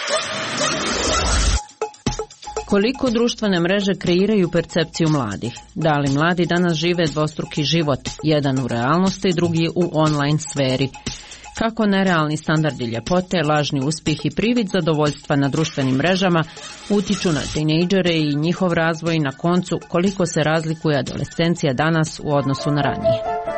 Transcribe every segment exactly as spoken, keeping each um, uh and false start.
Koliko društvene mreže kreiraju percepciju mladih? Da li mladi danas žive dvostruki život, jedan u realnosti, drugi u online sferi? Kako nerealni standardi ljepote, lažni uspjeh i privid zadovoljstva na društvenim mrežama utiču na tinejdžere i njihov razvoj, na koncu koliko se razlikuje adolescencija danas u odnosu na ranije?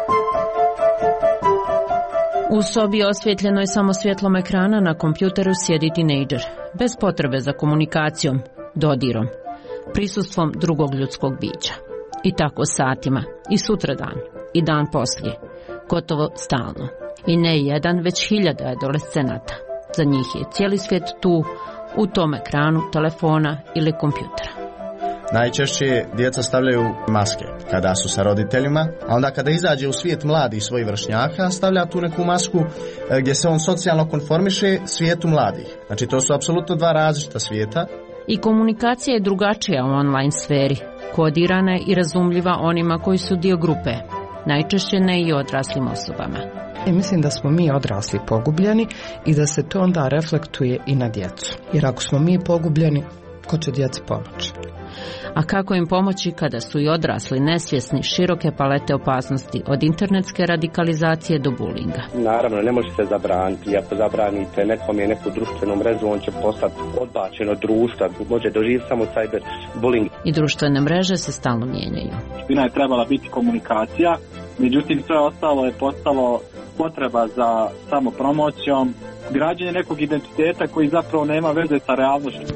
U sobi osvjetljenoj samo svjetlom ekrana na kompjuteru sjedi tinejdžer, bez potrebe za komunikacijom, dodirom, prisustvom drugog ljudskog bića. I tako satima, i sutradan, i dan poslije, gotovo stalno. I ne jedan, već hiljada adolescenata. Za njih je cijeli svijet tu, u tom ekranu telefona ili kompjutera. Najčešće djeca stavljaju maske kada su sa roditeljima, a onda kada izađe u svijet mladih svojih vršnjaka, stavlja tu neku masku gdje se on socijalno konformiše svijetu mladih. Znači to su apsolutno dva različita svijeta. I komunikacija je drugačija u online sferi, kodirana je i razumljiva onima koji su dio grupe, najčešće ne i odraslim osobama. I mislim da smo mi odrasli pogubljeni i da se to onda reflektuje i na djecu. Jer ako smo mi pogubljeni, ko će djeci pomoći? A kako im pomoći kada su i odrasli nesvjesni široke palete opasnosti, od internetske radikalizacije do bulinga? Naravno, ne može se zabraniti. Ako zabranite nekom je neku društvenu mrežu, on će postati odbačen od društva. Može doživjeti samo cyber bullying. I društvene mreže se stalno mijenjaju. Špina je trebala biti komunikacija, međutim sve ostalo je postalo potreba za samopromocijom, građenje nekog identiteta koji zapravo nema veze sa realnošću.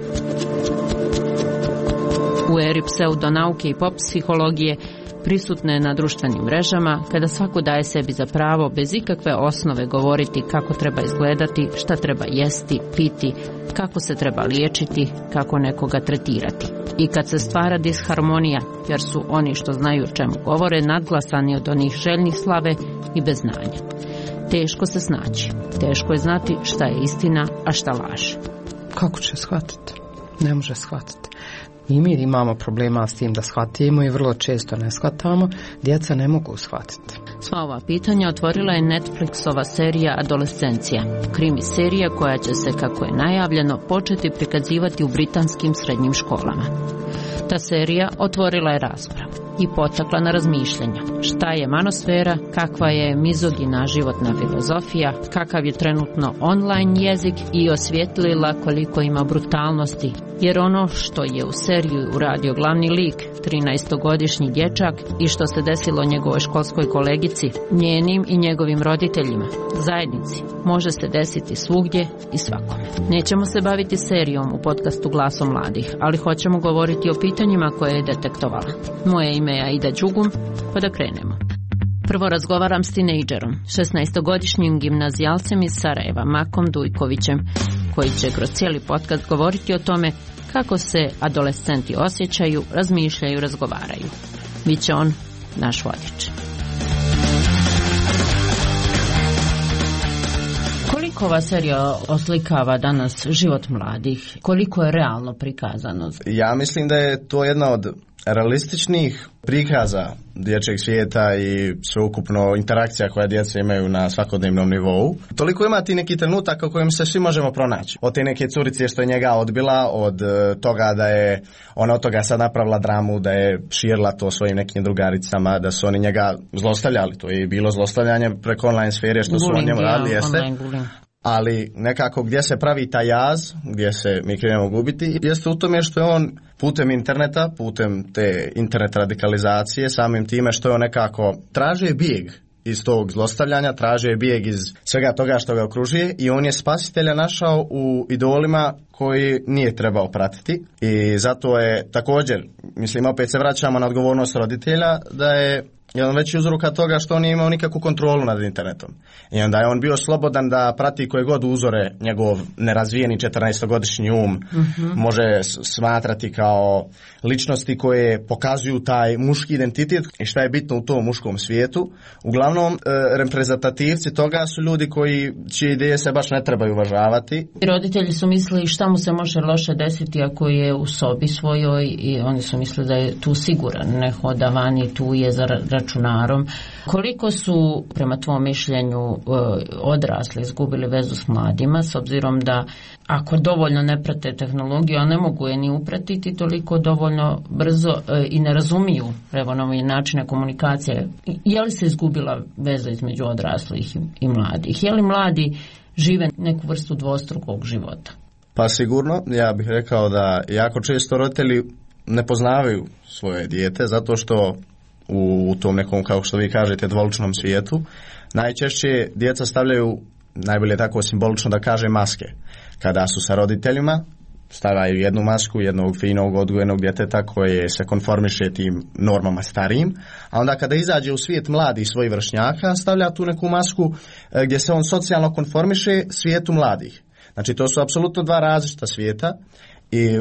U eri pseudonauke i pop psihologije prisutne na društvenim mrežama, kada svako daje sebi za pravo bez ikakve osnove govoriti kako treba izgledati, šta treba jesti, piti, kako se treba liječiti, kako nekoga tretirati. I kad se stvara disharmonija, jer su oni što znaju o čemu govore nadglasani od onih željnih slave i bez znanja. Teško se snaći, teško je znati šta je istina, a šta laž. Kako će shvatiti? Ne može shvatiti. I mi imamo problema s tim da shvatimo i vrlo često ne shvatamo, djeca ne mogu shvatiti. Sva ova pitanja otvorila je Netflixova serija Adolescencija, krimi serija koja će se, kako je najavljeno, početi prikazivati u britanskim srednjim školama. Ta serija otvorila je raspravu i potakla na razmišljanja. Šta je manosfera, kakva je mizogina životna filozofija, kakav je trenutno online jezik i osvijetlila koliko ima brutalnosti, jer ono što je u seriju uradio glavni lik, trinaestogodišnji dječak, i što se desilo njegovoj školskoj kolegici, njenim i njegovim roditeljima, zajednici, može se desiti svugdje i svakome. Nećemo se baviti serijom u podcastu Glasom mladih, ali hoćemo govoriti o pitanjima koje je detektovala. Moje ime je Aida Đugum, pa da krenemo. Prvo razgovaram s tinejdžerom, šesnaestogodišnjim gimnazijalcem iz Sarajeva, Makom Dujkovićem, koji će kroz cijeli podcast govoriti o tome kako se adolescenti osjećaju, razmišljaju, razgovaraju. Biće on naš vodič. Koliko ova serija oslikava danas život mladih? Koliko je realno prikazano? Ja mislim da je to jedna od realističnih prikaza dječjeg svijeta i sveukupno interakcija koja djeca imaju na svakodnevnom nivou. Toliko ima ti neki trenutak u kojem se svi možemo pronaći. Od te neke curice što je njega odbila, od toga da je ona od toga sad napravila dramu, da je širila to svojim nekim drugaricama, da su oni njega zlostavljali. To je bilo zlostavljanje preko online sfere što bullying, su on njemu radili, jeste. Ali nekako gdje se pravi taj jaz, gdje se mi krenemo gubiti, jeste u tome što je on putem interneta, putem te internet radikalizacije, samim time što je on nekako tražio bijeg iz tog zlostavljanja, tražio je bijeg iz svega toga što ga okružuje i on je spasitelja našao u idolima koji nije trebao pratiti i zato je također, mislim opet se vraćamo na odgovornost roditelja, da je jedan veći uzroka toga što on nije imao nikakvu kontrolu nad internetom. I onda je on bio slobodan da prati koje god uzore njegov nerazvijeni četrnaestogodišnji um mm-hmm. može smatrati kao ličnosti koje pokazuju taj muški identitet i šta je bitno u tom muškom svijetu. Uglavnom, e, reprezentativci toga su ljudi koji, čije ideje se baš ne trebaju uvažavati. I roditelji su mislili šta mu se može loše desiti ako je u sobi svojoj i oni su mislili da je tu siguran, ne hoda vani, tu je za računarom. Koliko su, prema tvom mišljenju, odrasli izgubili vezu s mladima, s obzirom da ako dovoljno ne prate tehnologiju, a ne mogu je ni upratiti toliko dovoljno brzo i ne razumiju evo nove načine komunikacije, je li se izgubila veza između odraslih i mladih? Je li mladi žive neku vrstu dvostrukog života? Pa sigurno, ja bih rekao da jako često roditelji ne poznavaju svoje dijete zato što u tom nekom, kao što vi kažete, dvoličnom svijetu najčešće djeca stavljaju, najbolje tako simbolično da kaže, maske. Kada su sa roditeljima, stavljaju jednu masku jednog finog odgojenog djeteta koje se konformiše tim normama starijim, a onda kada izađe u svijet mladih svojih vršnjaka, stavlja tu neku masku gdje se on socijalno konformiše svijetu mladih. Znači to su apsolutno dva različita svijeta i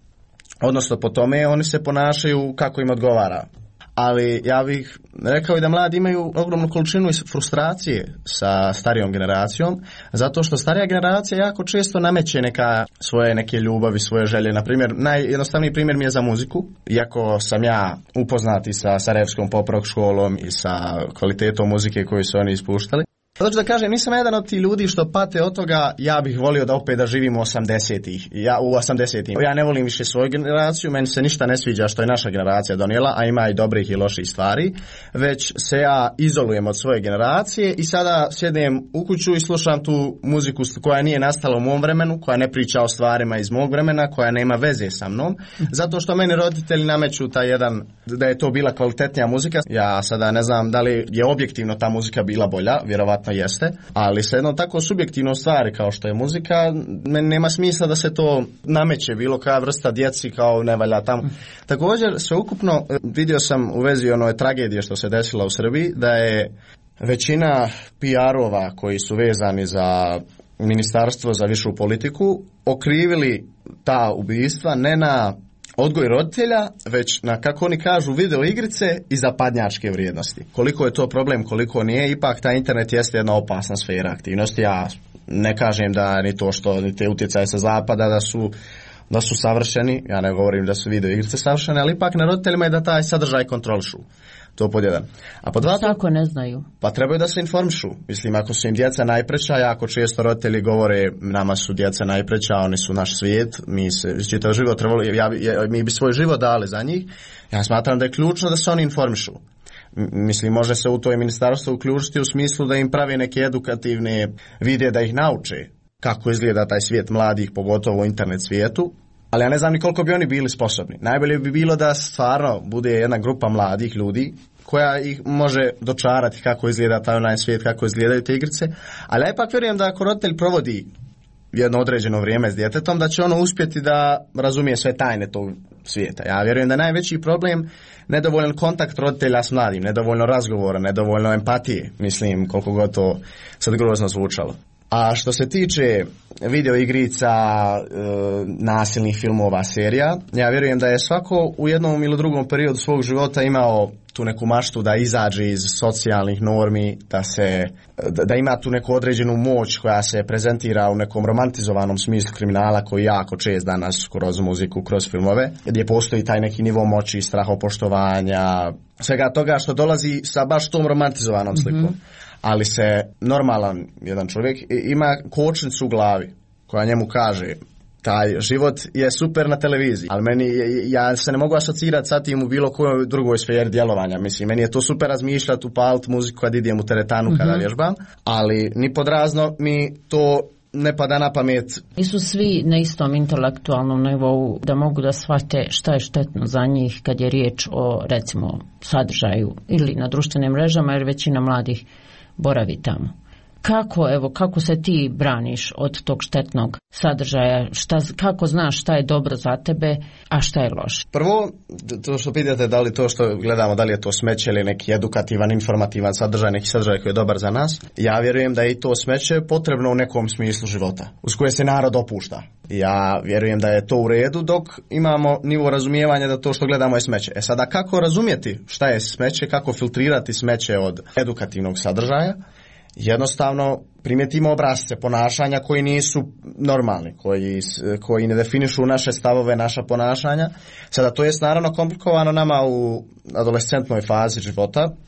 odnosno po tome oni se ponašaju kako im odgovara. Ali ja bih rekao i da mladi imaju ogromnu količinu frustracije sa starijom generacijom, zato što starija generacija jako često nameće neka svoje neke ljubavi, svoje želje. Na primjer, najjednostavniji primjer mi je za muziku. Iako sam ja upoznati sa Sarajevskom pop rock školom i sa kvalitetom muzike koju su oni ispuštali, zato da kažem, nisam jedan od tih ljudi što pate od toga, ja bih volio da opet da živim u osamdesetih. Ja u osamdesetim. Ja ne volim više svoju generaciju, meni se ništa ne sviđa što je naša generacija donijela, a ima i dobrih i loših stvari, već se ja izolujem od svoje generacije i sada sjednem u kuću i slušam tu muziku koja nije nastala u mom vremenu, koja ne priča o stvarima iz mog vremena, koja nema veze sa mnom, zato što meni roditelji nameću taj jedan, da je to bila kvalitetnija muzika. Ja sada ne znam da li je objektivno ta muzika bila bolja, vjerovatno jeste, ali se jedno tako subjektivno stvari kao što je muzika, meni nema smisla da se to nameće bilo koja vrsta djeci kao ne valja tamo. Također, sveukupno vidio sam u vezi one tragedije što se desila u Srbiji, da je većina P R-ova koji su vezani za ministarstvo za višu politiku okrivili ta ubistva ne na odgoj roditelja, već na, kako oni kažu, video igrice i zapadnjačke vrijednosti. Koliko je to problem, koliko nije, ipak ta internet jeste jedna opasna sfera aktivnosti. Ja ne kažem da ni to što, ni te utjecaje sa zapada da su, da su savršeni, ja ne govorim da su video igrice savršene, ali ipak na roditeljima je da taj sadržaj kontrolišu. To pod jedan. A pod dva, tako ne znaju. Pa trebaju da se informišu. Mislim, ako su im djeca najpreća, jako često roditelji govore, nama su djeca najpreća, oni su naš svijet, mi se čitav život trebali, ja, ja, mi bi svoj život dali za njih. Ja smatram da je ključno da se oni informišu. Mislim, može se u to ministarstvo uključiti u smislu da im pravi neke edukativne videe da ih nauče kako izgleda taj svijet mladih, pogotovo u internet svijetu. Ali ja ne znam ni koliko bi oni bili sposobni. Najbolje bi bilo da stvarno bude jedna grupa mladih ljudi koja ih može dočarati kako izgleda taj onaj svijet, kako izgledaju te igrice. Ali ja ipak vjerujem da ako roditelj provodi jedno određeno vrijeme s djetetom, da će ono uspjeti da razumije sve tajne tog svijeta. Ja vjerujem da je najveći problem nedovoljan kontakt roditelja s mladim, nedovoljno razgovora, nedovoljno empatije. Mislim, koliko god to sad grozno zvučalo. A što se tiče video igrica, e, nasilnih filmova, serija, ja vjerujem da je svako u jednom ili drugom periodu svog života imao tu neku maštu da izađe iz socijalnih normi, da se da, da ima tu neku određenu moć koja se prezentira u nekom romantizovanom smislu kriminala koji jako čest danas kroz muziku, kroz filmove, gdje postoji taj neki nivo moći, strahopoštovanja, svega toga što dolazi sa baš tom romantizovanom slikom. Mm-hmm. Ali se normalan jedan čovjek ima kočnicu u glavi koja njemu kaže taj život je super na televiziji, ali meni, ja se ne mogu asocirati sa tim u bilo kojoj drugoj sferi djelovanja. Mislim, meni je to super razmišljati, upaliti muziku kad idem u teretanu, mm-hmm. kada vježbam, ali ni podrazno mi to ne pada na pamet. Nisu svi na istom intelektualnom nivou da mogu da shvate šta je štetno za njih kad je riječ o, recimo, sadržaju ili na društvenim mrežama, jer većina mladih boravi tamo. Kako, evo, kako se ti braniš od tog štetnog sadržaja? Šta, kako znaš šta je dobro za tebe, a šta je loše? Prvo, to što pitate da li to što gledamo, da li je to smeće ili neki edukativan, informativan sadržaj, neki sadržaj koji je dobar za nas, ja vjerujem da je i to smeće potrebno u nekom smislu života, uz koje se narod opušta. Ja vjerujem da je to u redu dok imamo nivo razumijevanja da to što gledamo je smeće. E sada, kako razumjeti šta je smeće, kako filtrirati smeće od edukativnog sadržaja? Jednostavno primijetimo obrasce ponašanja koji nisu normalni, koji, koji ne definišu naše stavove, naša ponašanja. Sada to je naravno komplikovano nama u adolescentnoj fazi života,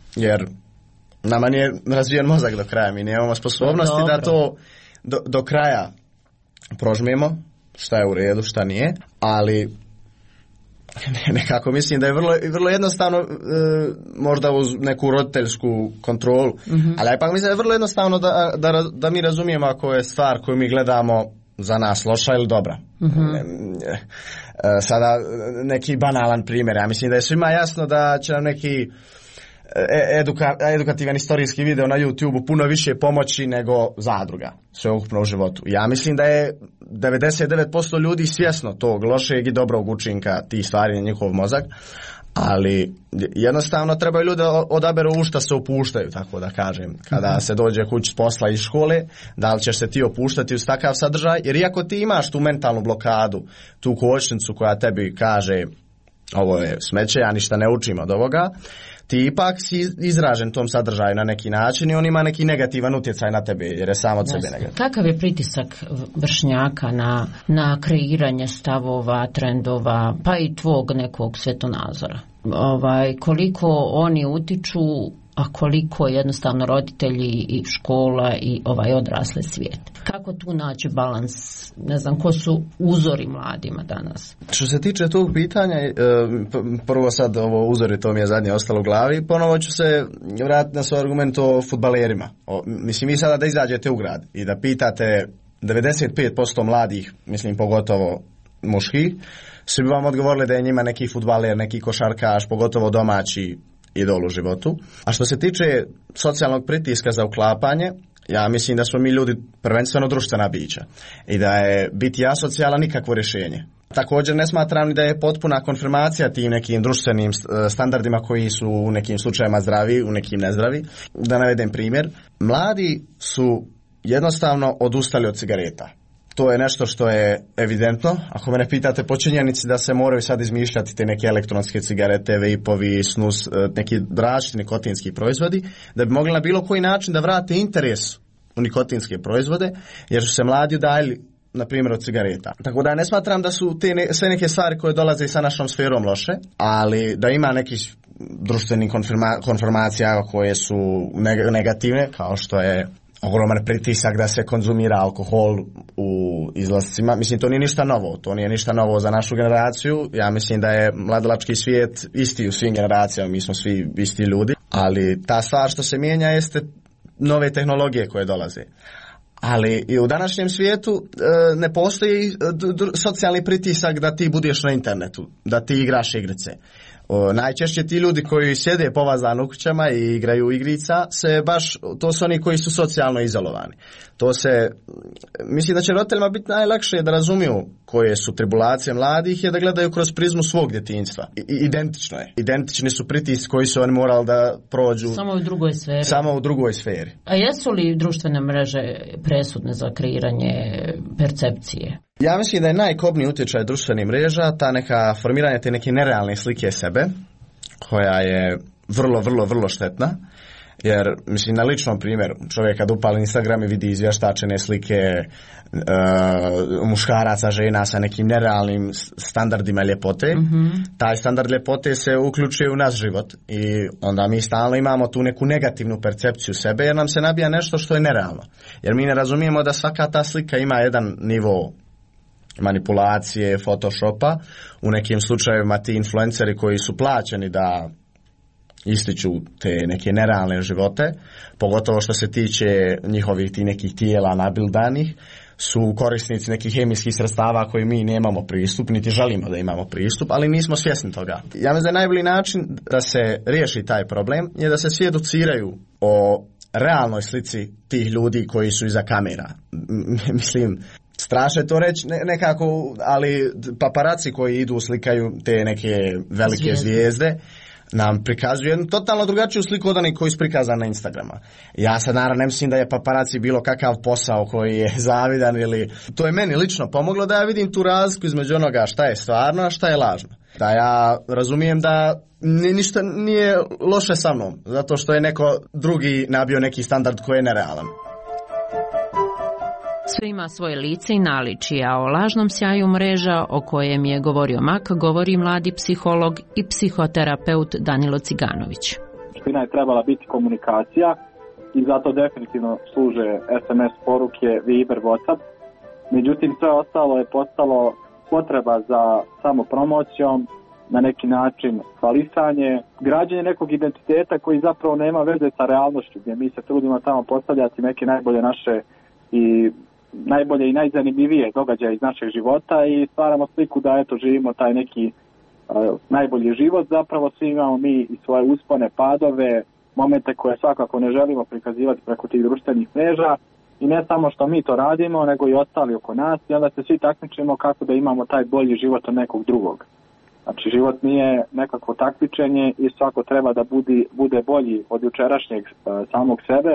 jer nama nije razvijen mozak do kraja, mi nemamo sposobnosti Dobro. da to do, do kraja prožmijemo, šta je u redu, šta nije, ali nekako mislim da je vrlo, vrlo jednostavno, e, možda uz neku roditeljsku kontrolu, mm-hmm. ali ipak mislim da je vrlo jednostavno da, da, da mi razumijemo ako je stvar koju mi gledamo za nas loša ili dobra. Mm-hmm. E, e, sada neki banalan primjer, ja mislim da je svima jasno da će nam neki Eduka, edukativan istorijski video na YouTube puno više pomoći nego zadruga sveukupno u životu. Ja mislim da je devedeset devet posto ljudi svjesno tog lošeg i dobrog učinka tih stvari na njihov mozak, ali jednostavno trebaju ljudi odaberu u šta se opuštaju, tako da kažem. Kada mm-hmm. se dođe kući s posla iz škole, da li ćeš se ti opuštati uz takav sadržaj, jer iako ti imaš tu mentalnu blokadu, tu kočnicu koja tebi kaže ovo je smeće, ja ništa ne učim od ovoga, ti ipak si izražen tom sadržaju na neki način i on ima neki negativan utjecaj na tebe, jer je sam od sebe negativan. Kakav je pritisak vršnjaka na, na kreiranje stavova, trendova, pa i tvog nekog svetonazora? Ovaj, koliko oni utiču, a koliko jednostavno roditelji i škola i ovaj odrasli svijet? Kako tu naći balans? Ne znam, ko su uzori mladima danas? Što se tiče tog pitanja, prvo sad ovo uzori, to mi je zadnje ostalo u glavi, ponovo ću se vratiti na svoj argument o fudbalerima. O, mislim, vi sada da izađete u grad i da pitate devedeset pet posto mladih, mislim pogotovo muških, svi bi vam odgovorili da je njima neki fudbaler, neki košarkaš, pogotovo domaći idol u životu. A što se tiče socijalnog pritiska za uklapanje, ja mislim da smo mi ljudi prvenstveno društvena bića i da je biti asocijalan nikakvo rješenje. Također ne smatram ni da je potpuna konfirmacija tim nekim društvenim standardima koji su u nekim slučajevima zdravi, u nekim nezdravi. Da navedem primjer, mladi su jednostavno odustali od cigareta. To je nešto što je evidentno. Ako me ne pitate po činjenici da se moraju sad izmišljati te neke elektronske cigarete, vejpovi, snus, neki različiti nikotinski proizvodi, da bi mogli na bilo koji način da vrate interes u nikotinske proizvode, jer su se mladi udaljili, na primjer, od cigareta. Tako da ne smatram da su te ne, sve neke stvari koje dolaze sa našom sferom loše, ali da ima nekih društvenih konfirma, konformacija koje su negativne, kao što je ogroman pritisak da se konzumira alkohol u izlascima. Mislim, to nije ništa novo. To nije ništa novo za našu generaciju. Ja mislim da je mladalački svijet isti u svim generacijama. Mi smo svi isti ljudi. Ali ta stvar što se mijenja jeste nove tehnologije koje dolaze. Ali i u današnjem svijetu e, ne postoji d- d- socijalni pritisak da ti budeš na internetu, da ti igraš igrice. O, najčešće ti ljudi koji sjede povazani u kućama i igraju igrica, se baš, to su oni koji su socijalno izolovani. To se, mislim da će roditeljima biti najlakše da razumiju koje su tribulacije mladih je da gledaju kroz prizmu svog djetinjstva. I, identično je. Identični su pritisci koji su oni morali da prođu. Samo u drugoj sferi. Samo u drugoj sferi. A jesu li društvene mreže presudne za kreiranje percepcije? Ja mislim da je najkobniji utjecaj društvenih mreža ta neka formiranje te neke nerealne slike sebe, koja je vrlo, vrlo, vrlo štetna. Jer, mislim, na ličnom primjeru, čovjek kad upali Instagram i vidi izvještačene slike uh, muškaraca, žena sa nekim nerealnim standardima ljepote, mm-hmm. taj standard ljepote se uključuje u naš život i onda mi stalno imamo tu neku negativnu percepciju sebe jer nam se nabija nešto što je nerealno. Jer mi ne razumijemo da svaka ta slika ima jedan nivo manipulacije, photoshopa. U nekim slučajevima ti influenceri koji su plaćeni da ističu te neke nerealne živote, pogotovo što se tiče njihovih ti nekih tijela nabildanih, su korisnici nekih hemijskih sredstava koji mi nemamo pristup, niti želimo da imamo pristup, ali nismo svjesni toga. Ja mislim da je najbolji način da se riješi taj problem je da se svi educiraju o realnoj slici tih ljudi koji su iza kamera. Mislim, strašno je to reći nekako, ali paparaci koji idu slikaju te neke velike zvijezde, zvijezde nam prikazuju jednu totalno drugačiju sliku od onih koji su prikazani na Instagrama. Ja sad naravno ne mislim da je paparaci bilo kakav posao koji je zavidan ili... To je meni lično pomoglo da ja vidim tu razliku između onoga šta je stvarno, a šta je lažno. Da ja razumijem da ništa nije loše sa mnom, zato što je neko drugi nabio neki standard koji je nerealan. Sve ima svoje lice i naličje, a o lažnom sjaju mreža o kojem je govorio Mak govori mladi psiholog i psihoterapeut Danilo Ciganović. suština je trebala biti komunikacija i zato definitivno služe es em es poruke, Viber, WhatsApp. Međutim, sve ostalo je postalo potreba za samopromocijom, na neki način hvalisanje, građenje nekog identiteta koji zapravo nema veze sa realnošću, gdje mi se trudimo tamo postavljati neke najbolje naše i najbolje i najzanimljivije događaje iz našeg života i stvaramo sliku da eto živimo taj neki uh, najbolji život. Zapravo svi imamo mi i svoje uspone, padove, momente koje svakako ne želimo prikazivati preko tih društvenih mreža i ne samo što mi to radimo, nego i ostali oko nas i onda se svi takmičimo kako da imamo taj bolji život od nekog drugog. Znači život nije nekakvo takmičenje i svako treba da budi, bude bolji od jučerašnjeg uh, samog sebe.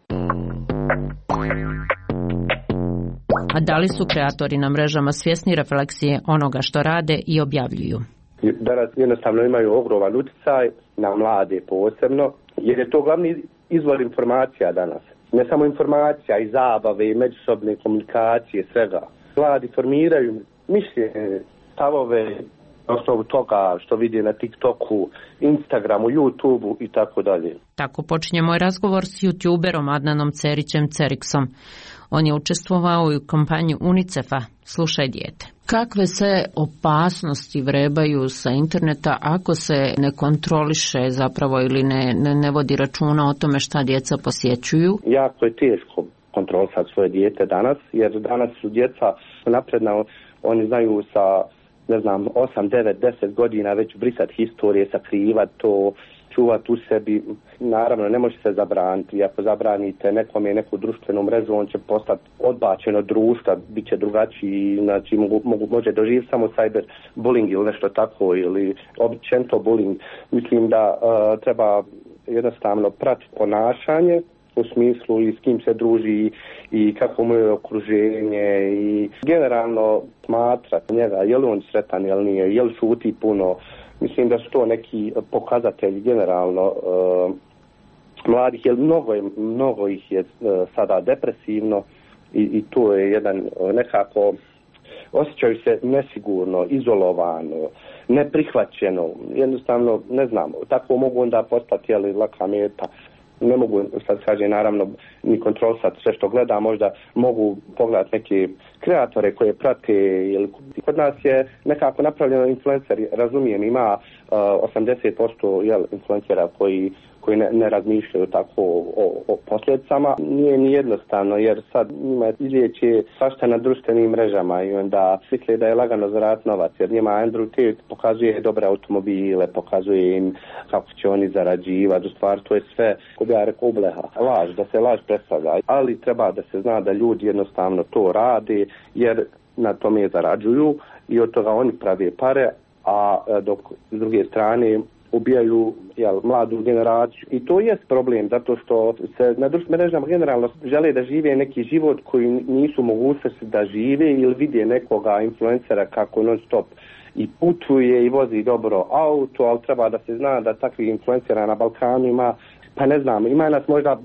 A da li su kreatori na mrežama svjesni refleksije onoga što rade i objavljuju? Danas jednostavno imaju ogroman utjecaj na mlade posebno, jer je to glavni izvor informacija danas. Ne samo informacija, i zabave, i međusobne komunikacije, svega. Mladi formiraju mišljenje, stavove, na osnovu toga što vidi na TikToku, Instagramu, YouTubeu i tako dalje. Tako počinje moj razgovor s youtuberom Adnanom Cerićem Ceriksom. On je učestvovao i u kampanji UNICEF-a Slušaj dijete. Kakve se opasnosti vrebaju sa interneta ako se ne kontroliše zapravo ili ne, ne, ne vodi računa o tome šta djeca posjećuju? Jako je teško kontrolisati svoje dijete danas, jer danas su djeca napredna, oni znaju sa ne znam, osam, devet, deset godina već brisati historije, sakrivati to, čuvati u sebi. Naravno, ne može se zabraniti. Ako zabranite nekome neku društvenu mrežu, on će postati odbačen od društva, bit će drugačiji, znači mogu, mogu, može doživjeti samo cyber bullying ili nešto tako, ili općenito bullying. Mislim da uh, treba jednostavno pratiti ponašanje, u smislu i s kim se druži i kako mu je okruženje i generalno smatrati njega, je li on sretan ili nije, je li šuti puno. Mislim da su to neki pokazatelji generalno uh, mladih, jer mnogo, je, mnogo ih je uh, sada depresivno i, i to je jedan uh, nekako osjećaju se nesigurno, izolovano, neprihvaćeno, jednostavno ne znam, tako mogu onda postati jeli, laka meta. Ne mogu, sad kaže, naravno, ni kontrolisati sve što gleda, možda mogu pogledati neke kreatore koje prate, ili kod nas je nekako napravljeno influenceri, razumijem, ima uh, osamdeset posto jel, influencera koji, koji ne, ne razmišljaju tako o, o posljedicama. Nije ni jednostavno, jer sad njima izlijeće svašta na društvenim mrežama i onda misle da je lagano zaraditi novac, jer njima Andrew Tate pokazuje dobre automobile, pokazuje im kako će oni zarađivati, u stvari to je sve, ko bi ja rekao, ubleha, laž, da se laž predstavlja, ali treba da se zna da ljudi jednostavno to rade, jer na tome zarađuju i od toga oni prave pare, a dok s druge strane ubijaju jel, mladu generaciju. I to je problem, zato što se na društvenim mrežama generalno žele da žive neki život koji nisu mogućnosti da žive ili vide nekoga influencera kako non stop i putuje i vozi dobro auto, ali treba da se zna da takvih influencera na Balkanu ima, pa ne znam, ima nas možda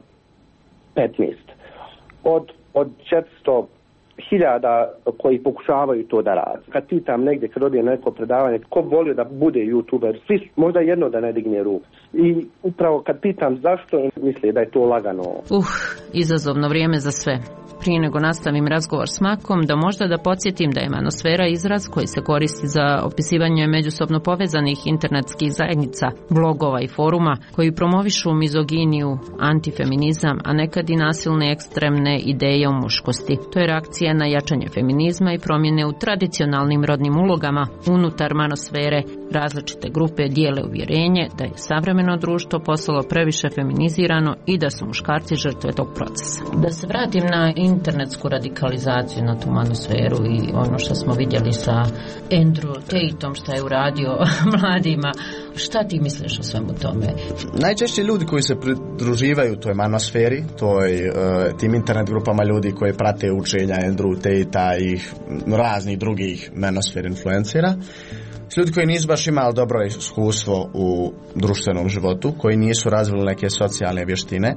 petnaest. Od, od četiristo hiljada koji pokušavaju to da rade. Kad pitam negdje, kad odije na neko predavanje, ko volio da bude youtuber, svi možda jedno da ne digne ruku. I upravo kad pitam zašto, misle da je to lagano. Uh, izazovno vrijeme za sve. Prije nego nastavim razgovor s Makom, da možda da podsjetim da je manosfera izraz koji se koristi za opisivanje međusobno povezanih internetskih zajednica, blogova i foruma koji promovišu mizoginiju, antifeminizam, a nekad i nasilne ekstremne ideje o muškosti. To je reakcija na jačanje feminizma i promjene u tradicionalnim rodnim ulogama. Unutar manosfere različite grupe dijele uvjerenje da je savremeno društvo postalo previše feminizirano i da su muškarci žrtve tog procesa. Da se vratim na internetsku radikalizaciju, na tu manosferu i ono što smo vidjeli sa Andrew Tateom što je uradio mladima. Šta ti misliš o svemu tome? Najčešće ljudi koji se pridruživaju toj manosferi, toj, uh, tim internet grupama ljudi koji prate učenja Andrew Tatea i raznih drugih manosfer influencera, ljudi koji nisu baš imali dobro iskustvo u društvenom životu, koji nisu razvili neke socijalne vještine,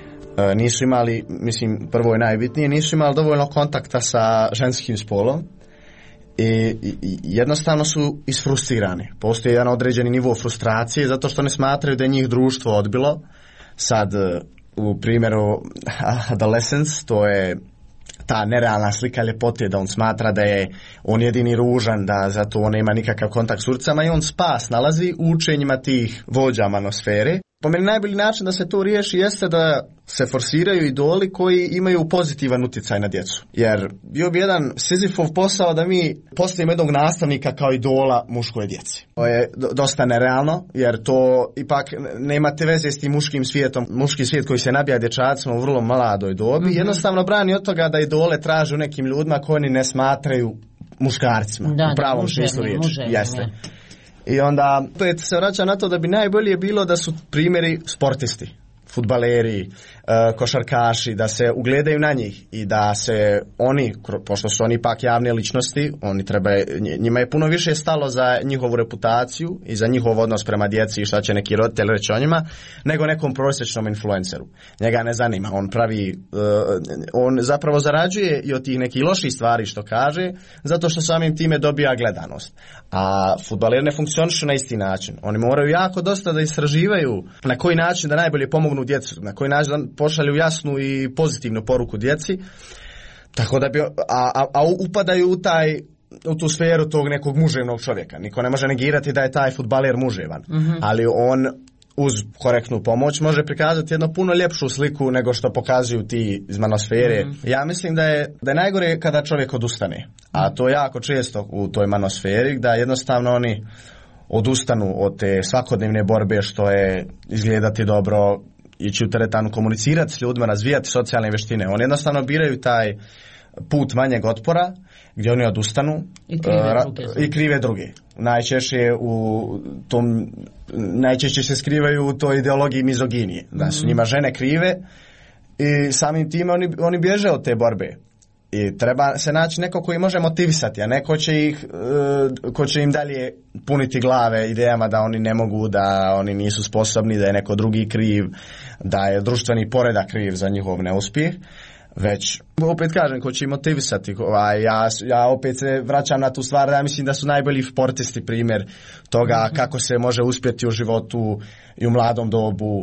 nisu imali, mislim, prvo i najbitnije, nisu imali dovoljno kontakta sa ženskim spolom I, i jednostavno su isfrustrirani. Postoji jedan određeni nivo frustracije zato što ne smatraju da je njih društvo odbilo. Sad u primjeru Adolescence, to je ta nerealna slika ljepote, da on smatra da je on jedini ružan, da zato on nema nikakav kontakt s urcama i on spas nalazi u učenjima tih vođa manosfere. Po meni najbolji način da se to riješi jeste da se forsiraju idoli koji imaju pozitivan utjecaj na djecu. Jer bio bi jedan Sizifov posao da mi postavimo jednog nastavnika kao idola muškoj djeci. To je dosta nerealno, jer to ipak nemate veze s tim muškim svijetom. Muški svijet koji se nabija dječacima u vrlo mladoj dobi, mm-hmm. jednostavno brani od toga da idole traže u nekim ljudima koji oni ne smatraju muškarcima. Da, u pravom smislu riječi. Jeste. I onda to je, se vraća na to da bi najbolje bilo da su primjeri sportisti, fudbaleri, košarkaši, da se ugledaju na njih i da se oni, pošto su oni ipak javne ličnosti, oni treba, njima je puno više stalo za njihovu reputaciju i za njihov odnos prema djeci i šta će neki roditelj reći o njima, nego nekom prosječnom influenceru. Njega ne zanima, on pravi, on zapravo zarađuje i od tih nekih loših stvari što kaže, zato što samim time dobija gledanost. A fudbaleri ne funkcionišu na isti način. Oni moraju jako dosta da istraživaju na koji način da najbolje pomognu djecu, na koji način da pošalju jasnu i pozitivnu poruku djeci, tako da bi, a, a, a upadaju u taj, u tu sferu tog nekog muževnog čovjeka. Niko ne može negirati da je taj fudbaler muževan, mm-hmm. ali on uz korektnu pomoć može prikazati jednu puno ljepšu sliku nego što pokazuju ti iz manosfere. Mm-hmm. Ja mislim da je, da je najgore kada čovjek odustane, a to je jako često u toj manosferi, da jednostavno oni odustanu od te svakodnevne borbe što je izgledati dobro, ići u teretanu, komunicirati s ljudima, razvijati socijalne vještine. Oni jednostavno biraju taj put manjeg otpora gdje oni odustanu i krive uh, druge. I krive druge. Najčešće u tom, najčešće se skrivaju u toj ideologiji mizoginije. Da su njima žene krive i samim time oni, oni bježe od te borbe. I treba se naći neko koji može motivisati, a neko će ih, uh, ko će im dalje puniti glave idejama da oni ne mogu, da oni nisu sposobni, da je neko drugi kriv, da je društveni poredak kriv za njihov neuspjeh. Već, opet kažem, ko će im motivisati. Ovaj, ja, ja opet se vraćam na tu stvar da ja mislim da su najbolji sportisti primjer toga mm-hmm. kako se može uspjeti u životu i u mladom dobu.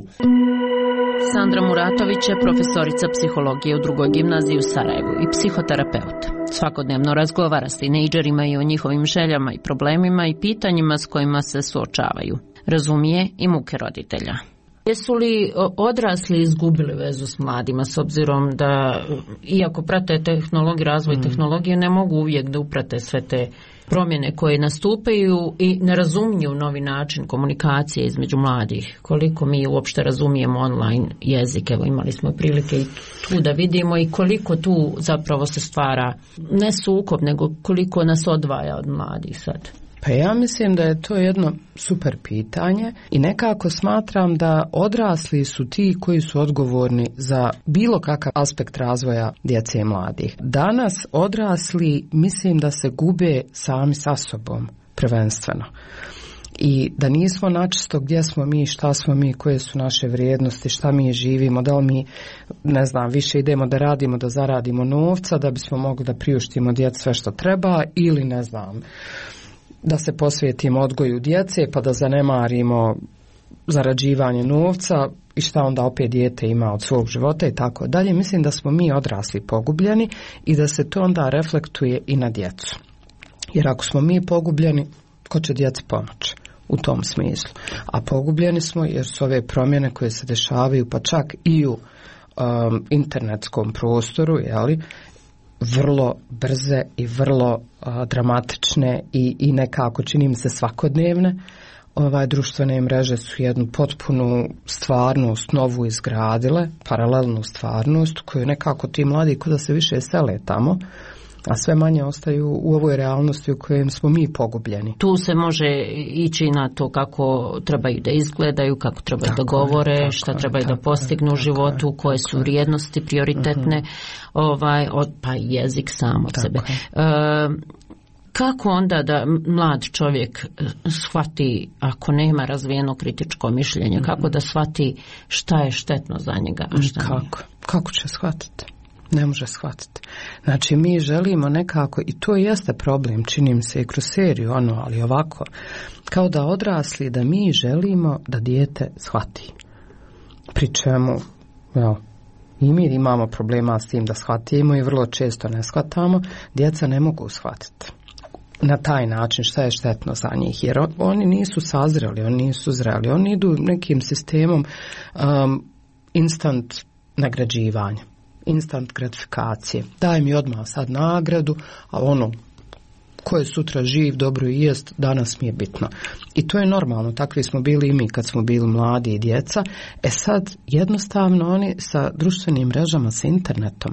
Sandra Muratović je profesorica psihologije u drugoj gimnaziji u Sarajevu i psihoterapeut. Svakodnevno razgovara s tinejdžerima i o njihovim željama i problemima i pitanjima s kojima se suočavaju. Razumije i muke roditelja. Jesu li odrasli izgubili vezu s mladima s obzirom da, iako prate tehnologiju, razvoj mm. tehnologije, ne mogu uvijek da uprate sve te promjene koje nastupaju i ne razumiju novi način komunikacije između mladih? Koliko mi uopšte razumijemo online jezik? Evo, imali smo prilike i tu da vidimo i koliko tu zapravo se stvara ne sukob, nego koliko nas odvaja od mladih sad. Pa ja mislim da je to jedno super pitanje i nekako smatram da odrasli su ti koji su odgovorni za bilo kakav aspekt razvoja djece i mladih. Danas odrasli mislim da se gube sami sa sobom prvenstveno. I da nismo načisto gdje smo mi, šta smo mi, koje su naše vrijednosti, šta mi živimo, da li mi, ne znam, više idemo da radimo, da zaradimo novca, da bismo mogli da priuštimo djeci sve što treba ili ne znam, da se posvetimo odgoju djece pa da zanemarimo zarađivanje novca i šta onda opet dijete ima od svog života i tako dalje. Mislim da smo mi odrasli pogubljeni i da se to onda reflektuje i na djecu. Jer ako smo mi pogubljeni, ko će djeci pomoći u tom smislu? A pogubljeni smo jer su ove promjene koje se dešavaju pa čak i u um, internetskom prostoru, jeli, vrlo brze i vrlo a, dramatične i, i nekako čini mi se svakodnevne. Ovaj, društvene mreže su jednu potpunu stvarnost novu izgradile, paralelnu stvarnost koju nekako ti mladi kod da se više sele tamo, a sve manje ostaju u ovoj realnosti u kojem smo mi pogubljeni. Tu se može ići na to kako trebaju da izgledaju, kako trebaju tako da govore, je, šta je, trebaju da postignu u životu, je, koje su vrijednosti prioritetne, uh-huh. ovaj, od, pa jezik sam od tako sebe. E, kako onda da mlad čovjek shvati, ako nema razvijeno kritičko mišljenje, uh-huh. kako da shvati šta je štetno za njega, a šta kako? Kako će shvatiti? Ne može shvatiti. Znači mi želimo nekako, i to jeste problem, činim se i kroz seriju, ono, ali ovako, kao da odrasli, da mi želimo da dijete shvati. Pri čemu, ja, i mi imamo problema s tim da shvatimo i vrlo često ne shvatamo, djeca ne mogu shvatiti na taj način šta je štetno za njih, jer oni nisu sazreli, oni nisu zreli, oni idu nekim sistemom um, instant nagrađivanja, instant gratifikacije. Daj mi odmah sad nagradu, a ono ko je sutra živ, dobro i jest, danas mi je bitno. I to je normalno, takvi smo bili i mi kad smo bili mladi i djeca. E sad, jednostavno oni sa društvenim mrežama, sa internetom,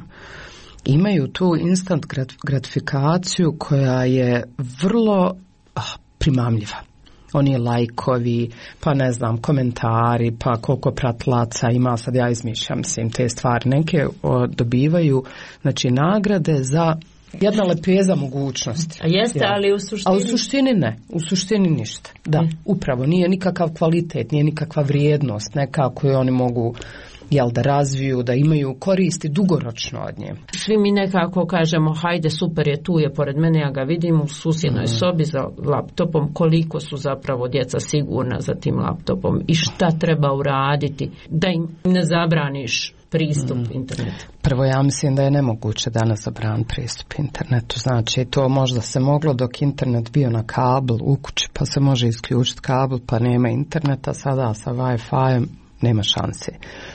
imaju tu instant gratifikaciju koja je vrlo ah, primamljiva. Oni lajkovi, pa ne znam, komentari, pa koliko pratilaca ima, sad ja izmišljam, mislim, te stvari. Neke o, dobivaju, znači, nagrade za jedna lepeza mogućnosti. A jeste, ja. ali u suštini... A u suštini ne, u suštini ništa. Da, mm. upravo, nije nikakav kvalitet, nije nikakva vrijednost, nekako je oni mogu... jel, da razviju, da imaju koristi dugoročno od nje. Svi mi nekako kažemo, hajde, super je, tu je pored mene, ja ga vidim u susjednoj mm. sobi za laptopom, koliko su zapravo djeca sigurna za tim laptopom i šta treba uraditi da im ne zabraniš pristup mm. internetu. Prvo, ja mislim da je nemoguće danas zabraniti pristup internetu. Znači, to možda se moglo dok internet bio na kabel u kući, pa se može isključiti kabel, pa nema interneta, sada sa Wi-Fi nema šanse.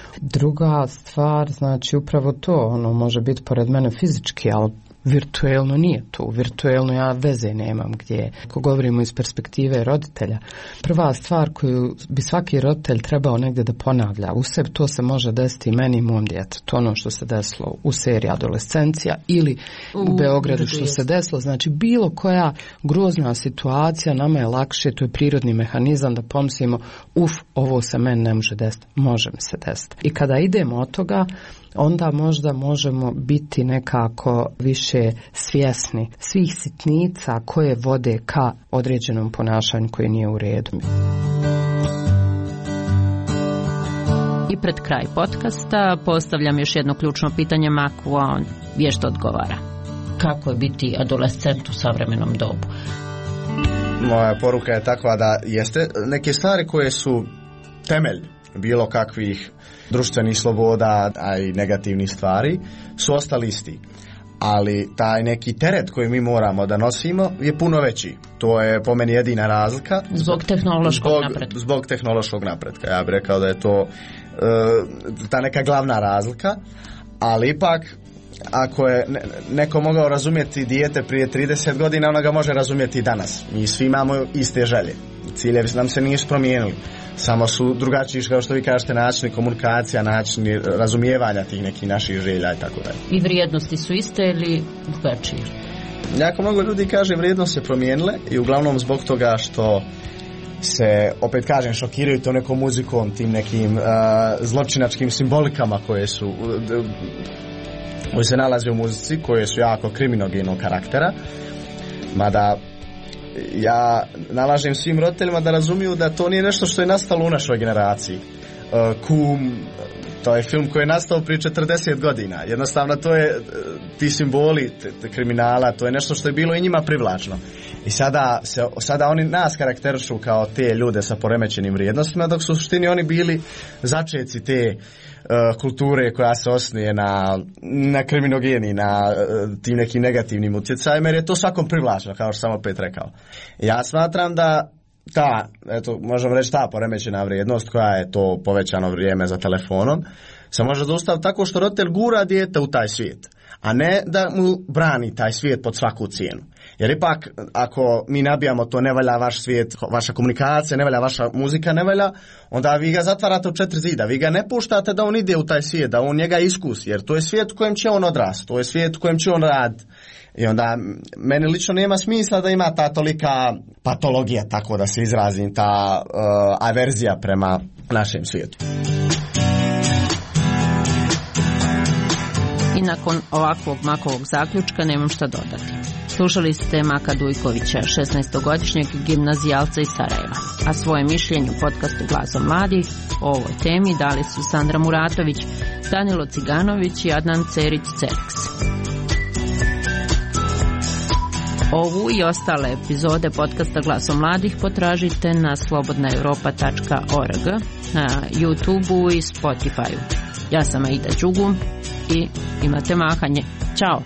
Druga stvar, znači upravo to, ono može biti pored mene fizički, ali virtuelno nije tu. Virtuelno ja veze nemam gdje. Ako govorimo iz perspektive roditelja, prva stvar koju bi svaki roditelj trebao negdje da ponavlja u sebi, to se može desiti i meni i mom djetetu. To ono što se desilo u seriji Adolescencija ili u, u Beogradu što se desilo. Znači bilo koja grozna situacija, nama je lakše, to je prirodni mehanizam da pomislimo, uf, ovo se meni ne može desiti, može mi se desiti. I kada idemo od toga, onda možda možemo biti nekako više svjesni svih sitnica koje vode ka određenom ponašanju koje nije u redu. I pred kraj podcasta postavljam još jedno ključno pitanje Maku, a on vješto odgovara. Kako je biti adolescent u savremenom dobu? Moja poruka je takva da jeste neke stvari koje su temelj bilo kakvih društvenih sloboda, a i negativnih stvari, su ostali isti. Ali taj neki teret koji mi moramo da nosimo je puno veći. To je po meni jedina razlika. Zbog tehnološkog zbog, napretka. Zbog tehnološkog napretka. Ja bih rekao da je to uh, ta neka glavna razlika. Ali ipak, ako je neko mogao razumjeti dijete prije trideset godina, ona ga može razumjeti i danas. Mi svi imamo iste želje. Ciljevi nam se nisu promijenili. Samo su drugačiji, kao što vi kažete, načini komunikacija, načini razumijevanja tih nekih naših želja i tako dalje. I vrijednosti su iste ili drugačije? Jako mnogo ljudi kaže vrijednosti se promijenile i uglavnom zbog toga što se, opet kažem, šokiraju to nekom muzikom, tim nekim uh, zločinačkim simbolikama koje su uh, koje se nalaze u muzici, koje su jako kriminogenog karaktera. Mada ja nalažem svim roditeljima da razumiju da to nije nešto što je nastalo u našoj generaciji. Uh, Kum, to je film koji je nastao prije četrdeset godina. Jednostavno to je, ti simboli te, te kriminala, to je nešto što je bilo i njima privlačno. I sada, se, sada oni nas karakterišu kao te ljude sa poremećenim vrijednostima, dok su u suštini oni bili začeci te uh, kulture koja se osnuje na, na kriminogeni, na uh, tim nekim negativnim utjecajima, jer je to svakom privlačno, kao što sam opet rekao. Ja smatram da ta, eto, možemo reći ta poremećena vrijednost koja je to povećano vrijeme za telefonom, se može zaustaviti tako što roditelj gura dijete u taj svijet, a ne da mu brani taj svijet pod svaku cijenu. Jer ipak, ako mi nabijamo to ne valja vaš svijet, vaša komunikacija, ne valja vaša muzika, ne valja, onda vi ga zatvarate u četiri zida. Vi ga ne puštate da on ide u taj svijet, da on njega iskusi, jer to je svijet u kojem će on odrasti, to je svijet u kojem će on raditi. I onda meni lično nema smisla da ima ta tolika patologija, tako da se izrazim, ta uh, averzija prema našem svijetu. I nakon ovakvog Makovog zaključka nemam šta dodati. Slušali ste Maka Dujkovića, šesnaestogodišnjeg gimnazijalca iz Sarajeva, a svoje mišljenje u podcastu Glasom mladih o ovoj temi dali su Sandra Muratović, Danilo Ciganović i Adnan Cerić-Cerks. Ovu i ostale epizode podcasta Glasom mladih potražite na slobodna europa tačka org, na YouTubeu i Spotifyu. Ja sam Aida Đugu i imate mahanje. Ćao!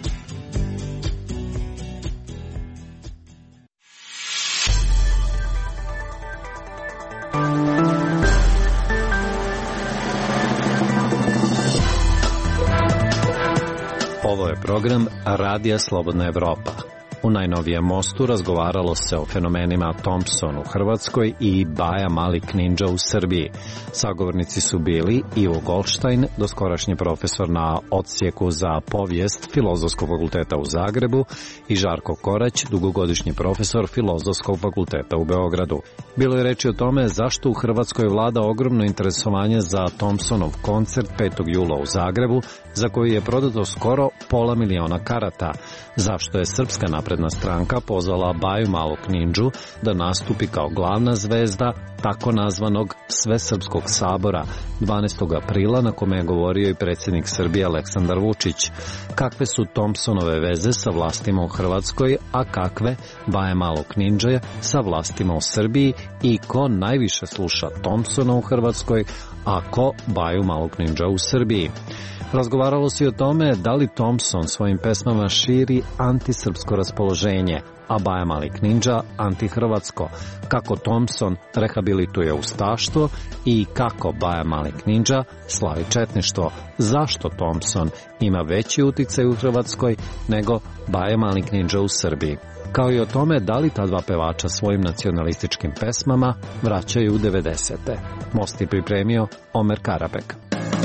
Ovo je program Radija Slobodna Evropa. U najnovijem mostu razgovaralo se o fenomenima Thompson u Hrvatskoj i Baja Malik Ninja u Srbiji. Sagovornici su bili Ivo Goldstein, doskorašnji profesor na odsjeku za povijest Filozofskog fakulteta u Zagrebu, i Žarko Korać, dugogodišnji profesor Filozofskog fakulteta u Beogradu. Bilo je reči o tome zašto u Hrvatskoj vlada ogromno interesovanje za Thompsonov koncert petog jula u Zagrebu, za koji je prodato skoro pola miliona karata, zašto je Srpska napredna stranka pozvala Baju Malog Ninđu da nastupi kao glavna zvezda tako nazvanog Svesrpskog sabora dvanaestog aprila, na kome je govorio i predsjednik Srbije Aleksandar Vučić, kakve su Thompsonove veze sa vlastima u Hrvatskoj, a kakve Baja Malog Ninđe sa vlastima u Srbiji, i ko najviše sluša Thompsona u Hrvatskoj, a ko Baju Malog Ninđa u Srbiji. Razgovaralo se i o tome da li Thompson svojim pesmama širi antisrpsko raspoloženje, a Baja Malik Ninja antihrvatsko, kako Thompson rehabilituje ustaštvo i kako Baja Malik Ninja slavi četništvo, zašto Thompson ima veći uticaj u Hrvatskoj nego Baja Malik Ninja u Srbiji, kao i o tome da li ta dva pevača svojim nacionalističkim pesmama vraćaju u devedesete. Most je pripremio Omer Karabek.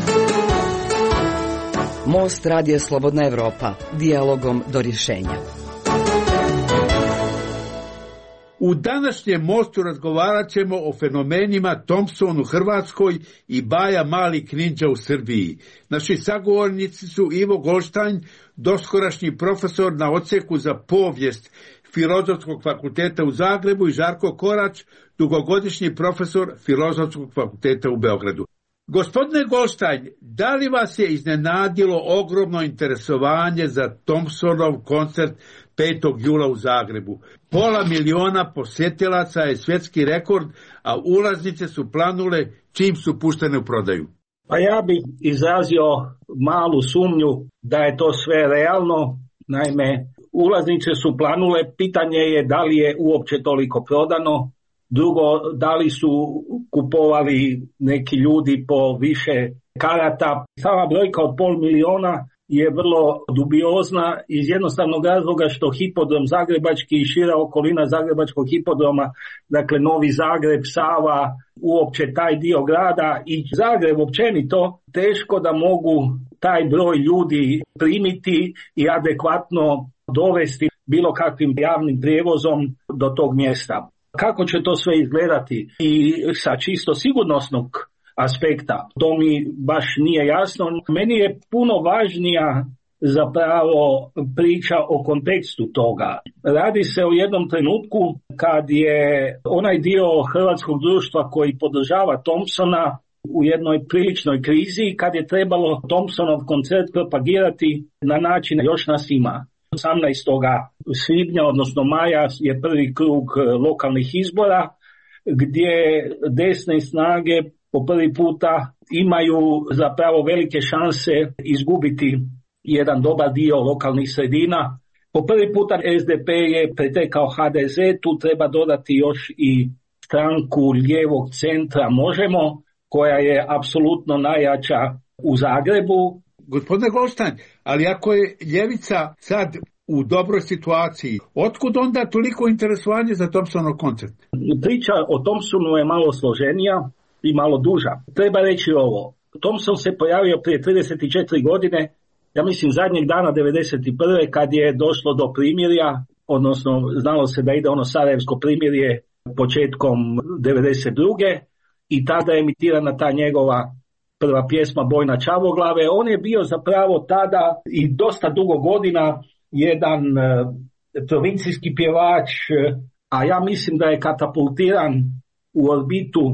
Most Radija Slobodna Evropa, dijalogom do rješenja. U današnjem mostu razgovarat ćemo o fenomenima Thompson u Hrvatskoj i Baja Malik Ninja u Srbiji. Naši sagovornici su Ivo Goldstein, doskorašnji profesor na odsjeku za povijest Filozofskog fakulteta u Zagrebu, i Žarko Korać, dugogodišnji profesor Filozofskog fakulteta u Beogradu. Gospodine Goldstein, da li vas je iznenadilo ogromno interesovanje za Thompsonov koncert petog jula u Zagrebu? Pola miliona posjetilaca je svjetski rekord, a ulaznice su planule čim su puštene u prodaju. Pa ja bih izrazio malu sumnju da je to sve realno. Naime, ulaznice su planule, pitanje je da li je uopće toliko prodano. Drugo, da li su kupovali neki ljudi po više karata. Sama brojka od pol miliona je vrlo dubiozna iz jednostavnog razloga što hipodrom zagrebački i šira okolina zagrebačkog hipodroma, dakle Novi Zagreb, Sava, uopće taj dio grada i Zagreb općenito, teško da mogu taj broj ljudi primiti i adekvatno dovesti bilo kakvim javnim prijevozom do tog mjesta. Kako će to sve izgledati i sa čisto sigurnosnog aspekta, to mi baš nije jasno. Meni je puno važnija zapravo priča o kontekstu toga. Radi se o jednom trenutku kad je onaj dio hrvatskog društva koji podržava Thompsona u jednoj priličnoj krizi, kad je trebalo Thompsonov koncert propagirati na način još nas ima. osamnaestog svibnja, odnosno maja, je prvi krug lokalnih izbora gdje desne snage po prvi puta imaju zapravo velike šanse izgubiti jedan dobar dio lokalnih sredina. Po prvi puta es de pe je pretekao ha de ze, tu treba dodati još i stranku lijevog centra Možemo, koja je apsolutno najjača u Zagrebu. Gospodine Goldstein, ali ako je ljevica sad u dobroj situaciji, otkud onda toliko interesovanje za Thompsonov koncert? Priča o Thompsonu je malo složenija i malo duža. Treba reći ovo. Thompson se pojavio prije trideset četiri godine, ja mislim zadnjeg dana devedeset prve kad je došlo do primirja, odnosno znalo se da ide ono sarajevsko primirje početkom devedeset druge i tada je emitirana ta njegova prva pjesma Bojna Čavoglave. On je bio zapravo tada i dosta dugo godina jedan provincijski pjevač, a ja mislim da je katapultiran u orbitu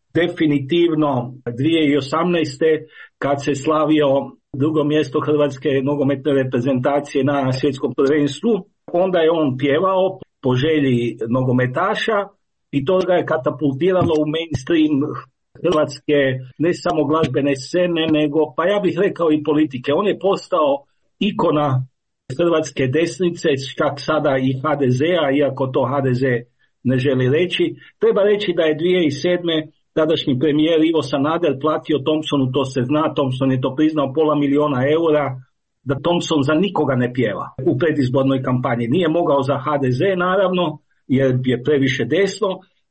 definitivno dvije tisuće osamnaeste. kad se slavio drugo mjesto hrvatske nogometne reprezentacije na svjetskom prvenstvu. Onda je on pjevao po želji nogometaša i to ga je katapultiralo u mainstream hrvatske ne samo glazbene scene, nego pa ja bih rekao i politike. On je postao ikona hrvatske desnice, čak sada i ha de zea, iako to ha de ze ne želi reći. Treba reći da je dvije tisuće sedme. tadašnji premijer Ivo Sanader platio Thompsonu, to se zna, Thompson je to priznao, pola miliona eura, da Thompson za nikoga ne pjeva u predizbornoj kampanji. Nije mogao za ha de ze naravno, jer je previše desno,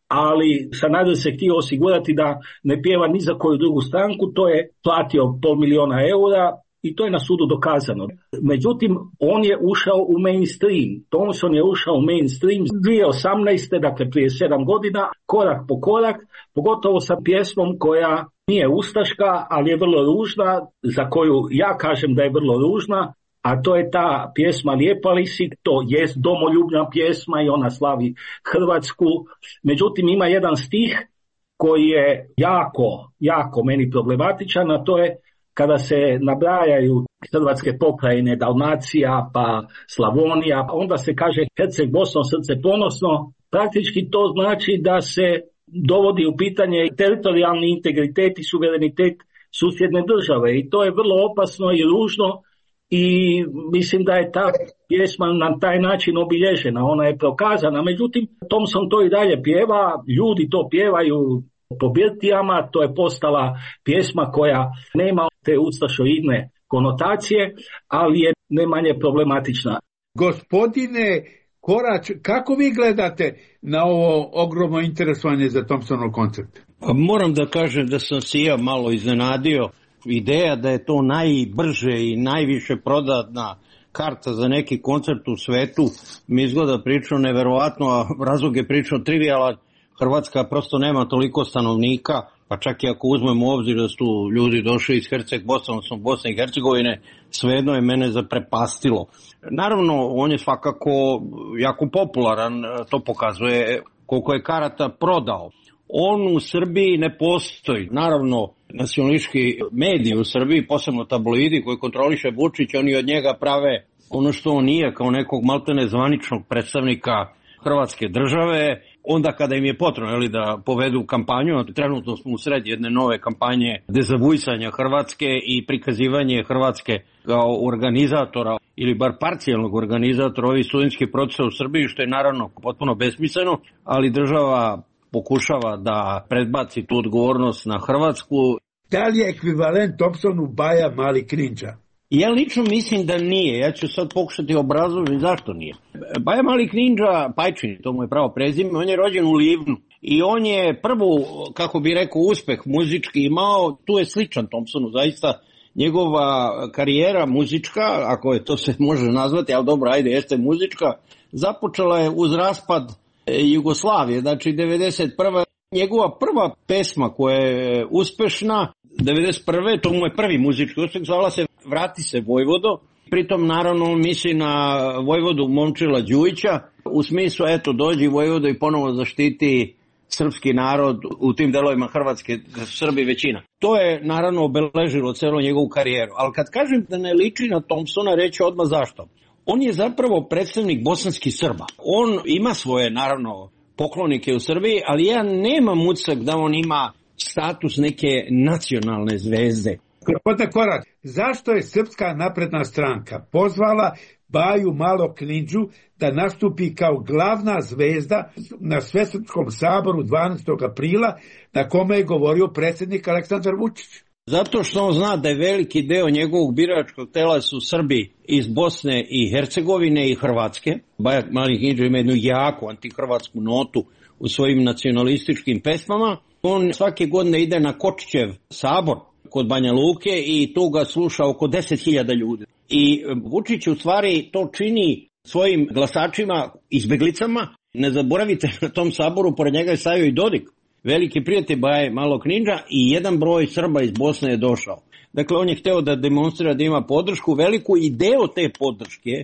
ali Sanader se htio osigurati da ne pjeva ni za koju drugu stranku, to je platio pol miliona eura i to je na sudu dokazano. Međutim, on je ušao u mainstream. Thompson je ušao u mainstream dvije tisuće osamnaeste. dakle prije sedam godina, korak po korak, pogotovo sa pjesmom koja nije ustaška, ali je vrlo ružna, za koju ja kažem da je vrlo ružna, a to je ta pjesma Lijepa li si, to jest domoljubna pjesma i ona slavi Hrvatsku. Međutim, ima jedan stih koji je jako, jako meni problematičan, a to je kada se nabrajaju hrvatske pokrajine, Dalmacija pa Slavonija, onda se kaže Herceg Bosno, srce ponosno. Praktički to znači da se dovodi u pitanje teritorijalni integritet i suverenitet susjedne države i to je vrlo opasno i ružno i mislim da je ta pjesma na taj način obilježena, ona je prokazana. Međutim, Thompson to i dalje pjeva, ljudi to pjevaju po birtijama, to je postala pjesma koja nema te ustašoidne konotacije, ali je ne manje problematična. Gospodine Korać, kako vi gledate na ovo ogromno interesovanje za Thompsonov koncert? Moram da kažem da sam se ja malo iznenadio. Ideja da je to najbrže i najviše prodatna karta za neki koncert u svetu mi izgleda pričao neverovatno, a razlog je pričao trivijalan. Hrvatska prosto nema toliko stanovnika, pa čak i ako uzmemo u obzir da su ljudi došli iz Herceg Bosne, odnosno Bosne i Hercegovine, svejedno je mene zaprepastilo. Naravno, on je svakako jako popularan, to pokazuje koliko je karata prodao. On u Srbiji ne postoji. Naravno, nacionalistički mediji u Srbiji, posebno tabloidi koji kontroliše Vučić, oni od njega prave ono što on nije, kao nekog maltene zvaničnog predstavnika Hrvatske države, onda kada im je potrebno ili da povedu kampanju. Trenutno smo u sred jedne nove kampanje dezavujsanja Hrvatske i prikazivanje Hrvatske kao organizatora ili bar parcijalnog organizatora ovih studentskih procesa u Srbiji, što je naravno potpuno besmisleno, ali država pokušava da predbaci tu odgovornost na Hrvatsku. Da li je ekvivalent Thompsonu Baja Mali Kninđa? Ja lično mislim da nije. Ja ću sad pokušati obrazložiti zašto nije. Baja Mali Kninđa, Pajčin, to mu je pravo prezime, on je rođen u Livnu i on je prvu, kako bi rekao, uspeh muzički imao, tu je sličan Thompsonu, zaista njegova karijera muzička, ako je to se može nazvati, ali dobro, ajde, jeste muzička, započela je uz raspad Jugoslavije, znači devedeset prve. Njegova prva pesma koja je uspešna, devedeset prve. to mu je prvi muzički uspeh, zvala se Vrati se Vojvodo, pritom naravno misli na Vojvodu Momčila Đujića, u smislu eto dođi Vojvodo i ponovo zaštiti srpski narod u tim delovima Hrvatske, Srbi većina. To je naravno obeležilo celu njegovu karijeru, ali kad kažem da ne liči na Thompsona, reći odmah zašto. On je zapravo predstavnik bosanskih Srba. On ima svoje, naravno, poklonike u Srbiji, ali ja nemam utisak da on ima status neke nacionalne zvezde. Gospodine Korać, zašto je Srpska napredna stranka pozvala Baju Malog Knindžu da nastupi kao glavna zvezda na Svesrpskom saboru dvanaestog aprila na kome je govorio predsjednik Aleksandar Vučić? Zato što on zna da je veliki deo njegovog biračkog tela su Srbi iz Bosne i Hercegovine i Hrvatske. Baja Mali Knindža ima jednu jaku antihrvatsku notu u svojim nacionalističkim pesmama. On svake godine ide na Kočićev sabor kod Banja Luke i tu ga sluša oko deset hiljada ljudi. I Vučić u stvari to čini svojim glasačima, izbeglicama. Ne zaboravite, na tom saboru pored njega je stajao i Dodik, veliki prijatelj Baje Malog Knindža, i jedan broj Srba iz Bosne je došao. Dakle, on je hteo da demonstrira da ima podršku veliku i deo te podrške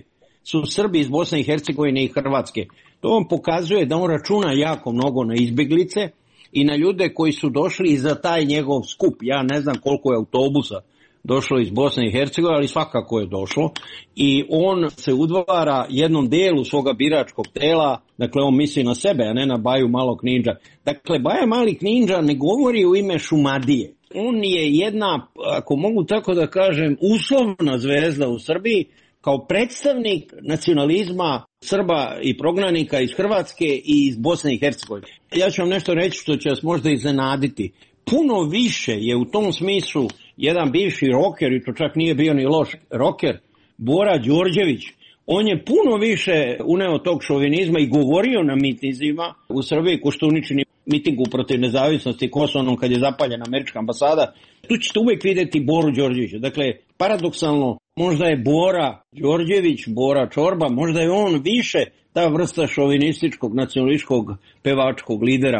su Srbi iz Bosne i Hercegovine i Hrvatske. To vam pokazuje da on računa jako mnogo na izbjeglice i na ljude koji su došli i za taj njegov skup. Ja ne znam koliko je autobusa došlo iz Bosne i Hercegovine, ali svakako je došlo. I on se udvara jednom delu svoga biračkog tela, dakle on misli na sebe, a ne na Baju Malog Knindža. Dakle, Baja Mali Knindža ne govori u ime Šumadije. On je jedna, ako mogu tako da kažem, uslovna zvezda u Srbiji, kao predstavnik nacionalizma Srba i prognanika iz Hrvatske i iz Bosne i Hercegovine. Ja ću vam nešto reći što će vas možda iznenaditi. Puno više je u tom smislu jedan bivši roker, i to čak nije bio ni loš roker, Bora Đorđević. On je puno više uneo tog šovinizma i govorio na mitinzima u Srbiji, Koštuničini mitingu protiv nezavisnosti Kosovom kad je zapaljena američka ambasada. Tu ćete uvijek vidjeti Boru Đorđevića. Dakle, paradoksalno, možda je Bora Đorđević, Bora Čorba, možda je on više ta vrsta šovinističkog, nacionalističkog, pevačkog lidera.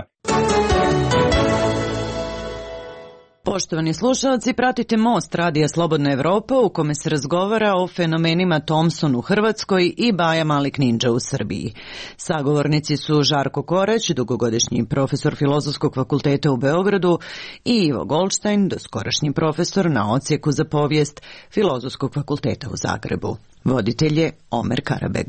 Poštovani slušalci, pratite Most Radija Slobodna Evropa u kome se razgovara o fenomenima Thompson u Hrvatskoj i Baja Mali Knindža u Srbiji. Sagovornici su Žarko Korać, dugogodišnji profesor Filozofskog fakulteta u Beogradu, i Ivo Goldstein, doskorašnji profesor na odsjeku za povijest Filozofskog fakulteta u Zagrebu. Voditelj je Omer Karabeg.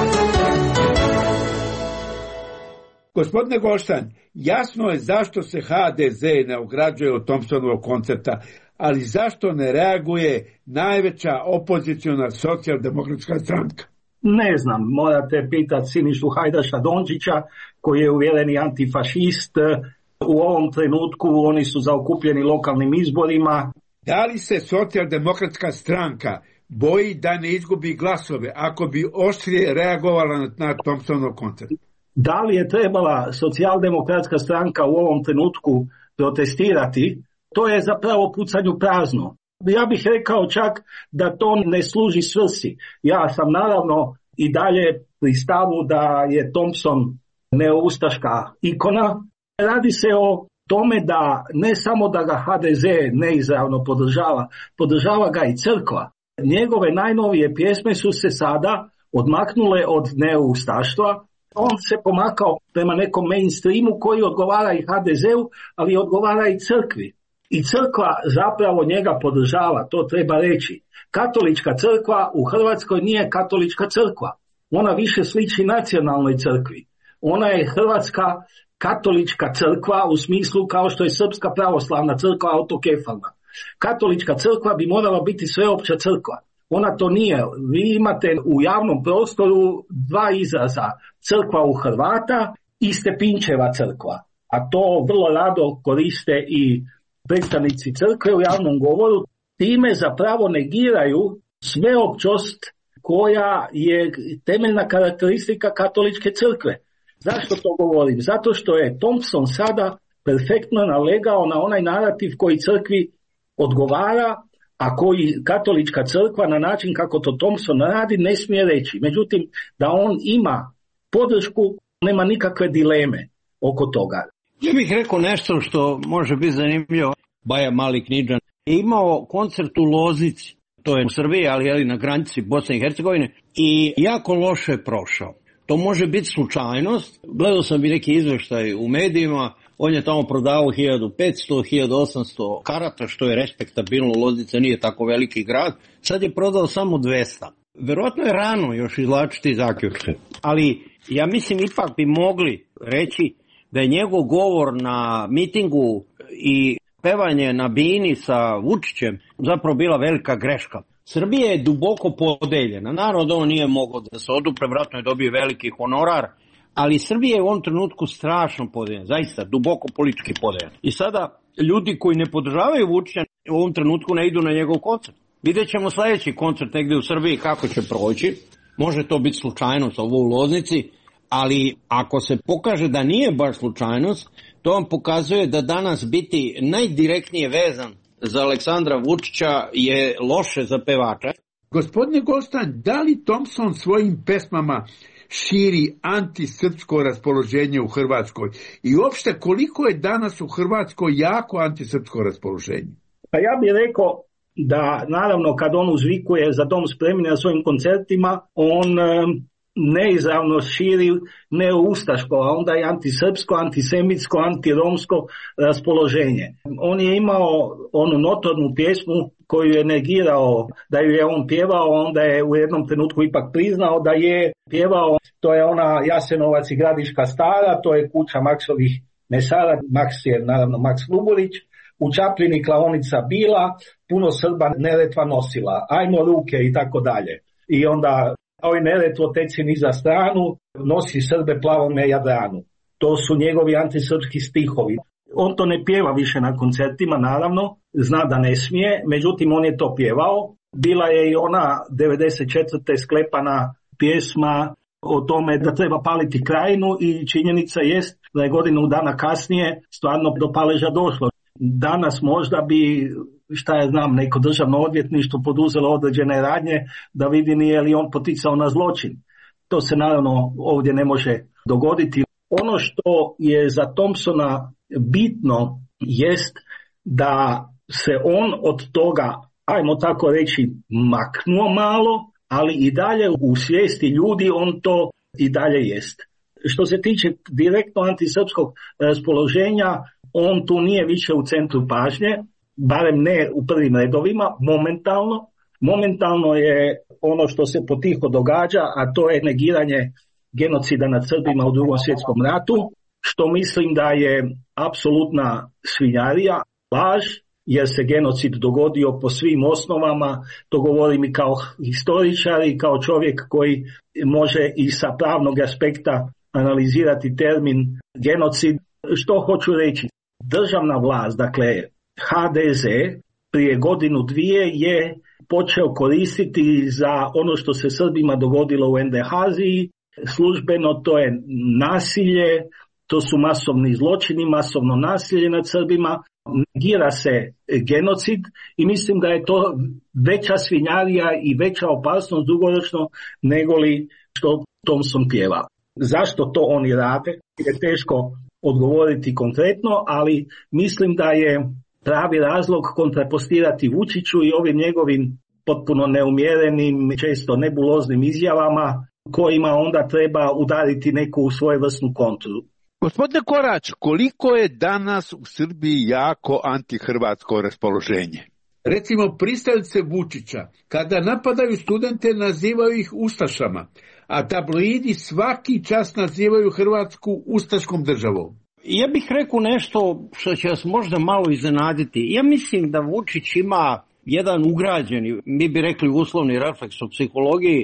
Gospodine Goldstein, jasno je zašto se ha de ze ne ograđuje od Thompsonovog koncepta, ali zašto ne reaguje najveća opoziciona socijaldemokratska stranka? Ne znam, morate pitati Sinišu Hajdaša Dončića, koji je uvjereni antifašist. U ovom trenutku oni su zaokupljeni lokalnim izborima. Da li se socijaldemokratska stranka boji da ne izgubi glasove ako bi oštrije reagovala na, na Thompsonov koncept? Da li je trebala socijaldemokratska stranka u ovom trenutku protestirati, to je zapravo pucanju prazno. Ja bih rekao čak da to ne služi svrsi. Ja sam naravno i dalje pri stavu da je Thompson neoustaška ikona. Radi se o tome da ne samo da ga ha de ze neizravno podržava, podržava ga i crkva. Njegove najnovije pjesme su se sada odmaknule od neoustaštva. On se pomakao prema nekom mainstreamu koji odgovara i ha de zeu, ali odgovara i crkvi. I crkva zapravo njega podržava, to treba reći. Katolička crkva u Hrvatskoj nije katolička crkva. Ona više sliči nacionalnoj crkvi. Ona je hrvatska katolička crkva u smislu kao što je srpska pravoslavna crkva autokefalna. Katolička crkva bi morala biti sveopća crkva. Ona to nije. Vi imate u javnom prostoru dva izraza, crkva u Hrvata i Stepinčeva crkva. A to vrlo rado koriste i predstavnici crkve u javnom govoru. Time zapravo negiraju sveopćost koja je temeljna karakteristika katoličke crkve. Zašto to govorim? Zato što je Thompson sada perfektno nalegao na onaj narativ koji crkvi odgovara, a koji katolička crkva na način kako to Thompson radi ne smije reći. Međutim, da on ima podršku, nema nikakve dileme oko toga. Ja bih rekao nešto što može biti zanimljivo. Baja Mali Knindža je imao koncert u Loznici, to je u Srbiji, ali je na granici Bosne i Hercegovine, i jako loše je prošao. To može biti slučajnost. Gledao sam i neki izveštaj u medijima. On je tamo prodavao hiljadu petsto do hiljadu osamsto karata, što je respektabilno. Loznica nije tako veliki grad. Sad je prodao samo dvesta. Verovatno je rano još izvlačiti zaključke. Ali ja mislim ipak bi mogli reći da je njegov govor na mitingu i pevanje na bini sa Vučićem zapravo bila velika greška. Srbija je duboko podeljena. Naravno da on nije mogao da se odupre, vjerojatno je dobio veliki honorar, ali Srbija je u ovom trenutku strašno podeljena, zaista duboko politički podeljena. I sada ljudi koji ne podržavaju Vučića u ovom trenutku ne idu na njegov koncert. Vidjet ćemo sljedeći koncert negdje u Srbiji kako će proći. Može to biti slučajnost ovo u Loznici, ali ako se pokaže da nije baš slučajnost, to vam pokazuje da danas biti najdirektnije vezan za Aleksandra Vučića je loše za pevača. Gospodine Goldstein, da li Thompson svojim pesmama širi antisrpsko raspoloženje u Hrvatskoj? I uopšte koliko je danas u Hrvatskoj jako antisrpsko raspoloženje? Pa ja bih rekao da naravno kad on uzvikuje Za dom spremni na svojim koncertima, on neizravno širi neustaško, a onda i antisrpsko, antisemitsko, antiromsko raspoloženje. On je imao onu notornu pjesmu koju je negirao da ju je on pjevao, onda je u jednom trenutku ipak priznao da je pjevao. To je ona Jasenovac i Gradiška stara, to je kuća Maksovih mesara, Maks je naravno Maks Luburić. U Čapljini klaonica bila, puno Srba Neretva nosila, ajmo ruke i tako dalje. I onda oj Neretvo teci niza stranu, nosi Srbe plavome Jadranu. To su njegovi antisrpski stihovi. On to ne pjeva više na koncertima, naravno, zna da ne smije, međutim on je to pjevao. Bila je i ona devedeset četvrte sklepana pjesma o tome da treba paliti Krajinu i činjenica jest da je godinu dana kasnije stvarno do paleža došlo. Danas možda bi, šta ja znam, neko državno odvjetništvo poduzelo određene radnje da vidi nije li on poticao na zločin. To se naravno ovdje ne može dogoditi. Ono što je za Thompsona bitno jest da se on od toga, ajmo tako reći, maknuo malo, ali i dalje u svijesti ljudi on to i dalje jest. Što se tiče direktno antisrpskog raspoloženja, on tu nije više u centru pažnje, barem ne u prvim redovima, momentalno. Momentalno je ono što se potiho događa, a to je negiranje genocida nad Srbima u Drugom svjetskom ratu, što mislim da je apsolutna svinjarija, laž, jer se genocid dogodio po svim osnovama. To govorim i kao historičar i kao čovjek koji može i sa pravnog aspekta analizirati termin genocid. Što hoću reći? Državna vlast, dakle ha de ze, prije godinu dvije je počeo koristiti za ono što se Srbima dogodilo u Endehaziji. Službeno to je nasilje, to su masovni zločini, masovno nasilje nad Srbima, negira se genocid i mislim da je to veća svinjarija i veća opasnost dugoročno nego li što Thompson pjeva. Zašto to oni rade? Je teško odgovoriti konkretno, ali mislim da je pravi razlog kontrapostirati Vučiću i ovim njegovim potpuno neumjerenim, često nebuloznim izjavama kojima onda treba udariti neku svojevrsnu kontru. Gospodine Korać, koliko je danas u Srbiji jako antihrvatsko raspoloženje? Recimo, pristalice Vučića, kada napadaju studente, nazivaju ih ustašama, a tabloidi svaki čas nazivaju Hrvatsku ustaškom državom. Ja bih rekao nešto što će vas možda malo iznenaditi. Ja mislim da Vučić ima jedan ugrađeni, mi bi rekli uslovni refleks u psihologiji,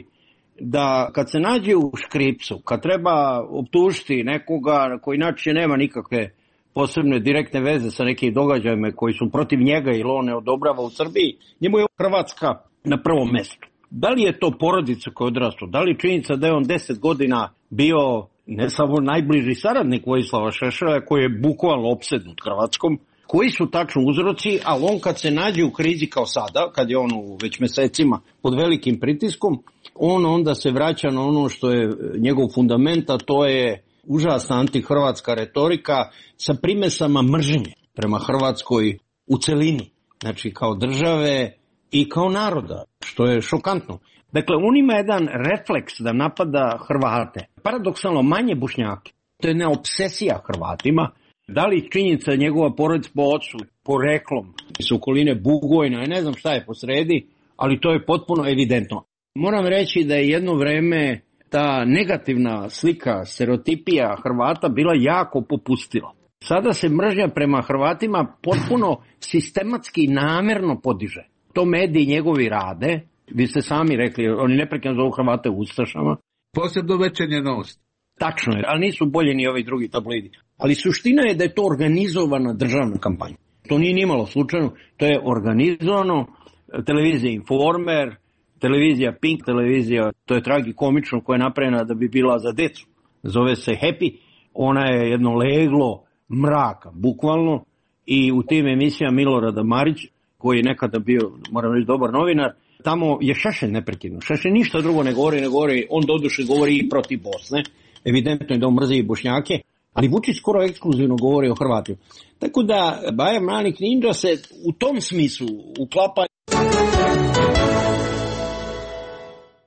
da kad se nađe u škripcu, kad treba optužiti nekoga koji inače nema nikakve posebne direktne veze sa nekim događajima koji su protiv njega ili on ne odobrava u Srbiji, njemu je Hrvatska na prvom mjestu. Da li je to porodica koja je odrastao, da li činjenica da je on deset godina bio ne samo najbliži saradnik Vojislava Šešelja koji je bukvalno opsednut Hrvatskom, koji su tačno uzroci, ali on kad se nađe u krizi kao sada, kad je on već mjesecima pod velikim pritiskom, on onda se vraća na ono što je njegov fundament, a to je užasna antihrvatska retorika sa primesama mržnje prema Hrvatskoj u celini, znači kao države i kao naroda, što je šokantno. Dakle, on ima jedan refleks da napada Hrvate, paradoksalno manje Bošnjake. To je ne obsesija Hrvatima. Da li činjenica njegova porodica po ocu, poreklom, iz okoline Bugojna, ne znam šta je posredi, ali to je potpuno evidentno. Moram reći da je jedno vreme ta negativna slika, stereotipija Hrvata bila jako popustila. Sada se mržnja prema Hrvatima potpuno sistematski i namjerno podiže. To mediji njegovi rade, vi ste sami rekli, oni neprekidno zovu Hrvate ustašama. Posebno Večernja Novost. Tačno je, ali nisu bolji ni ovi drugi tabloidi. Ali suština je da je to organizovana državna kampanja. To nije nimalo slučajno, to je organizovano, televizija Informer, televizija Pink, televizija, to je tragikomično, koja je napravljena da bi bila za decu. Zove se Happy, ona je jedno leglo mraka, bukvalno, i u tim emisijama Milorada Marić, koji je nekada bio, moram reći, dobar novinar, tamo je Šešelj neprekidno. Šešelj ništa drugo ne govori, ne govori, on doduše govori i protiv Bosne, evidentno je da on mrzi i Bošnjake, ali Vučić skoro ekskluzivno govori o Hrvatima. Tako da Baja Mali Knindža se u tom smislu uklapa.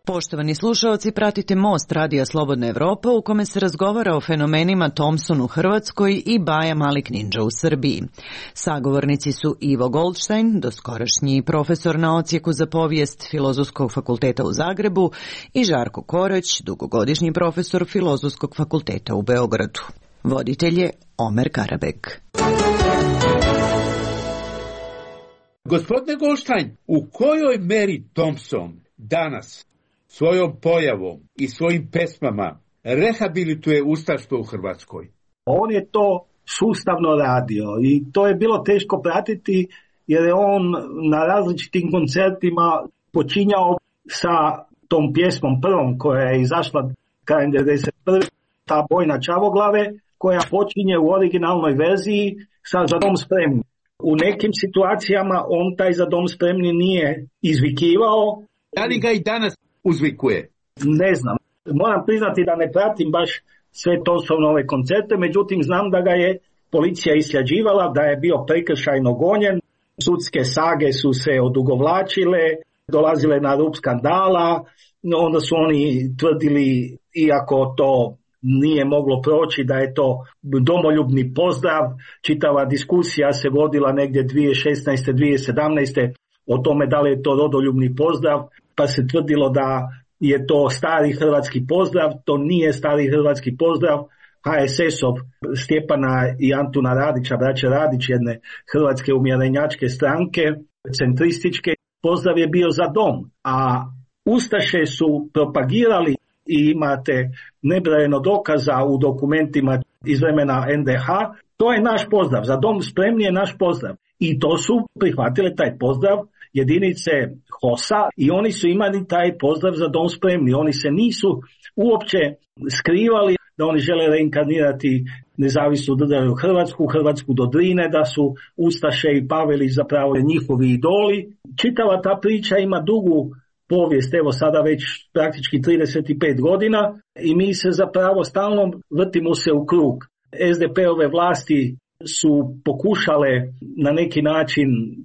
Poštovani slušaoci, pratite Most Radija Slobodna Evropa u kome se razgovara o fenomenima Thompson u Hrvatskoj i Baja Malik Ninja u Srbiji. Sagovornici su Ivo Goldstein, doskorašnji profesor na odsjeku za povijest Filozofskog fakulteta u Zagrebu, i Žarko Koreć, dugogodišnji profesor Filozofskog fakulteta u Beogradu. Voditelj je Omer Karabek. Gospodine Goldstein, u kojoj meri Thompson danas svojom pojavom i svojim pesmama rehabilituje ustaštvo u Hrvatskoj? On je to sustavno radio i to je bilo teško pratiti jer je on na različitim koncertima počinjao sa tom pjesmom prvom koja je izašla krajem devedeset prve. Ta Bojna Čavoglave koja počinje u originalnoj verziji sa Za dom spremni. U nekim situacijama on taj Za dom spremni nije izvikivao. Da li ga i danas uzvikuje? Ne znam. Moram priznati da ne pratim baš sve Thompsonove koncerte, međutim znam da ga je policija istraživala, da je bio prekršajno gonjen, sudske sage su se odugovlačile, dolazile na rub skandala, onda su oni tvrdili, iako to nije moglo proći, da je to domoljubni pozdrav. Čitava diskusija se vodila negdje dvije tisuće šesnaeste. dvije tisuće sedamnaeste. o tome da li je to rodoljubni pozdrav, pa se tvrdilo da je to stari hrvatski pozdrav. To nije stari hrvatski pozdrav. H S S-ov Stjepana i Antuna Radića, braće Radić, jedne hrvatske umjerenjačke stranke, centrističke, pozdrav je bio Za dom, a ustaše su propagirali i imate nebrojeno dokaza u dokumentima iz vremena N D H, to je naš pozdrav, Za dom spremni je naš pozdrav. I to su prihvatile taj pozdrav jedinice H O S-a i oni su imali taj pozdrav Za dom spremni. Oni se nisu uopće skrivali da oni žele reinkarnirati nezavisnu državu Hrvatsku, Hrvatsku do Drine, da su ustaše i Pavelić zapravo njihovi idoli. Čitava ta priča ima dugu povijest, evo sada već praktički trideset pet godina i mi se zapravo stalno vrtimo se u krug. S D P-ove vlasti su pokušale na neki način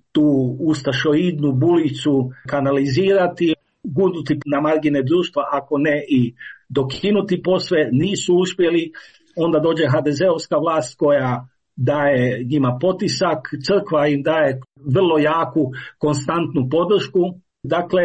tu ustašoidnu bulicu kanalizirati, gurnuti na margine društva, ako ne i dokinuti posve, nisu uspjeli. Onda dođe H D Z-ovska vlast koja daje njima potisak, crkva im daje vrlo jaku, konstantnu podršku. Dakle,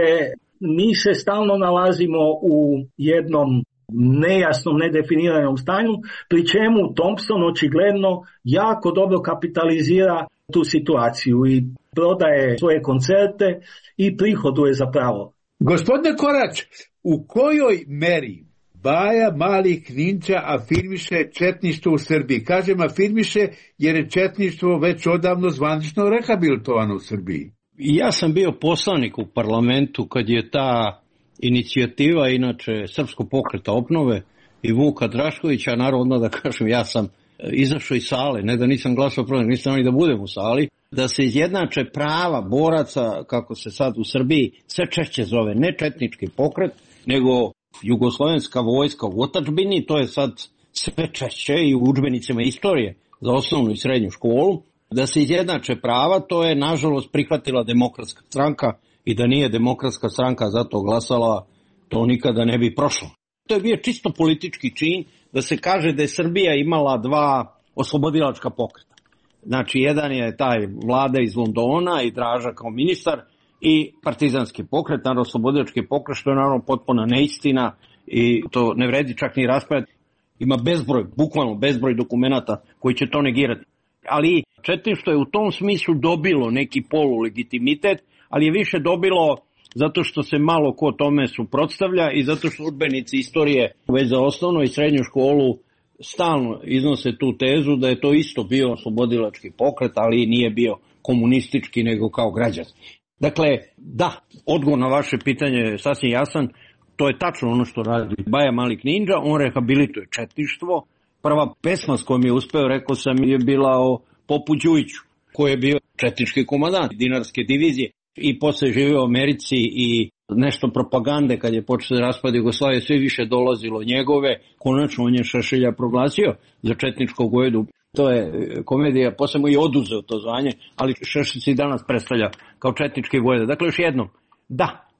mi se stalno nalazimo u jednom nejasnom, nedefiniranom stanju, pri čemu Thompson očigledno jako dobro kapitalizira tu situaciju i prodaje svoje koncerte i prihoduje zapravo. Gospodine Korać, u kojoj meri Baja Malik Ninja afirmiše četništvo u Srbiji? Kažem afirmiše jer je četništvo već odavno zvanično rehabilitovano u Srbiji. Ja sam bio poslanik u parlamentu kad je ta inicijativa, inače Srpskog pokreta obnove i Vuka Draškovića, naravno da kažem, ja sam izašao iz sale, ne da nisam glasao protiv, nisam ni da budem u sali, da se izjednače prava boraca, kako se sad u Srbiji sve češće zove, ne četnički pokret, nego jugoslovenska vojska u otadžbini, to je sad sve češće i u udžbenicima istorije za osnovnu i srednju školu, da se izjednače prava, to je nažalost prihvatila Demokratska stranka i da nije Demokratska stranka zato glasala, to nikada ne bi prošlo. To je bio čisto politički čin da se kaže da je Srbija imala dva oslobodilačka pokreta. Znači, jedan je taj Vlada iz Londona i Draža kao ministar i partizanski pokret, naravno oslobodilački pokret, što je naravno potpuna neistina i to ne vredi čak ni raspravljati. Ima bezbroj, bukvalno bezbroj dokumenata koji će to negirati. Ali četništvo je u tom smislu dobilo neki polulegitimitet, ali je više dobilo zato što se malo ko tome suprotstavlja i zato što udžbenici istorije već za osnovnu i srednju školu stalno iznose tu tezu da je to isto bio oslobodilački pokret, ali nije bio komunistički nego kao građanski. Dakle, da, odgovor na vaše pitanje je sasvim jasan, to je tačno ono što radi Baja Malik Ninja, on rehabilituje četništvo. Prva pesma s kojom je uspeo, rekao sam, je bila o Popu Đujiću, koji je bio četnički komandant dinarske divizije i posle živio u Americi i nešto propagande kad je počeo da raspada Jugoslavije, sve više dolazilo njegove, konačno on je Šešelja proglasio za četničkog vojedu. To je komedija, posle mu i oduzeo to zvanje, ali Šešelj se i danas predstavlja kao četnički vojeda. Dakle, još jednom, da,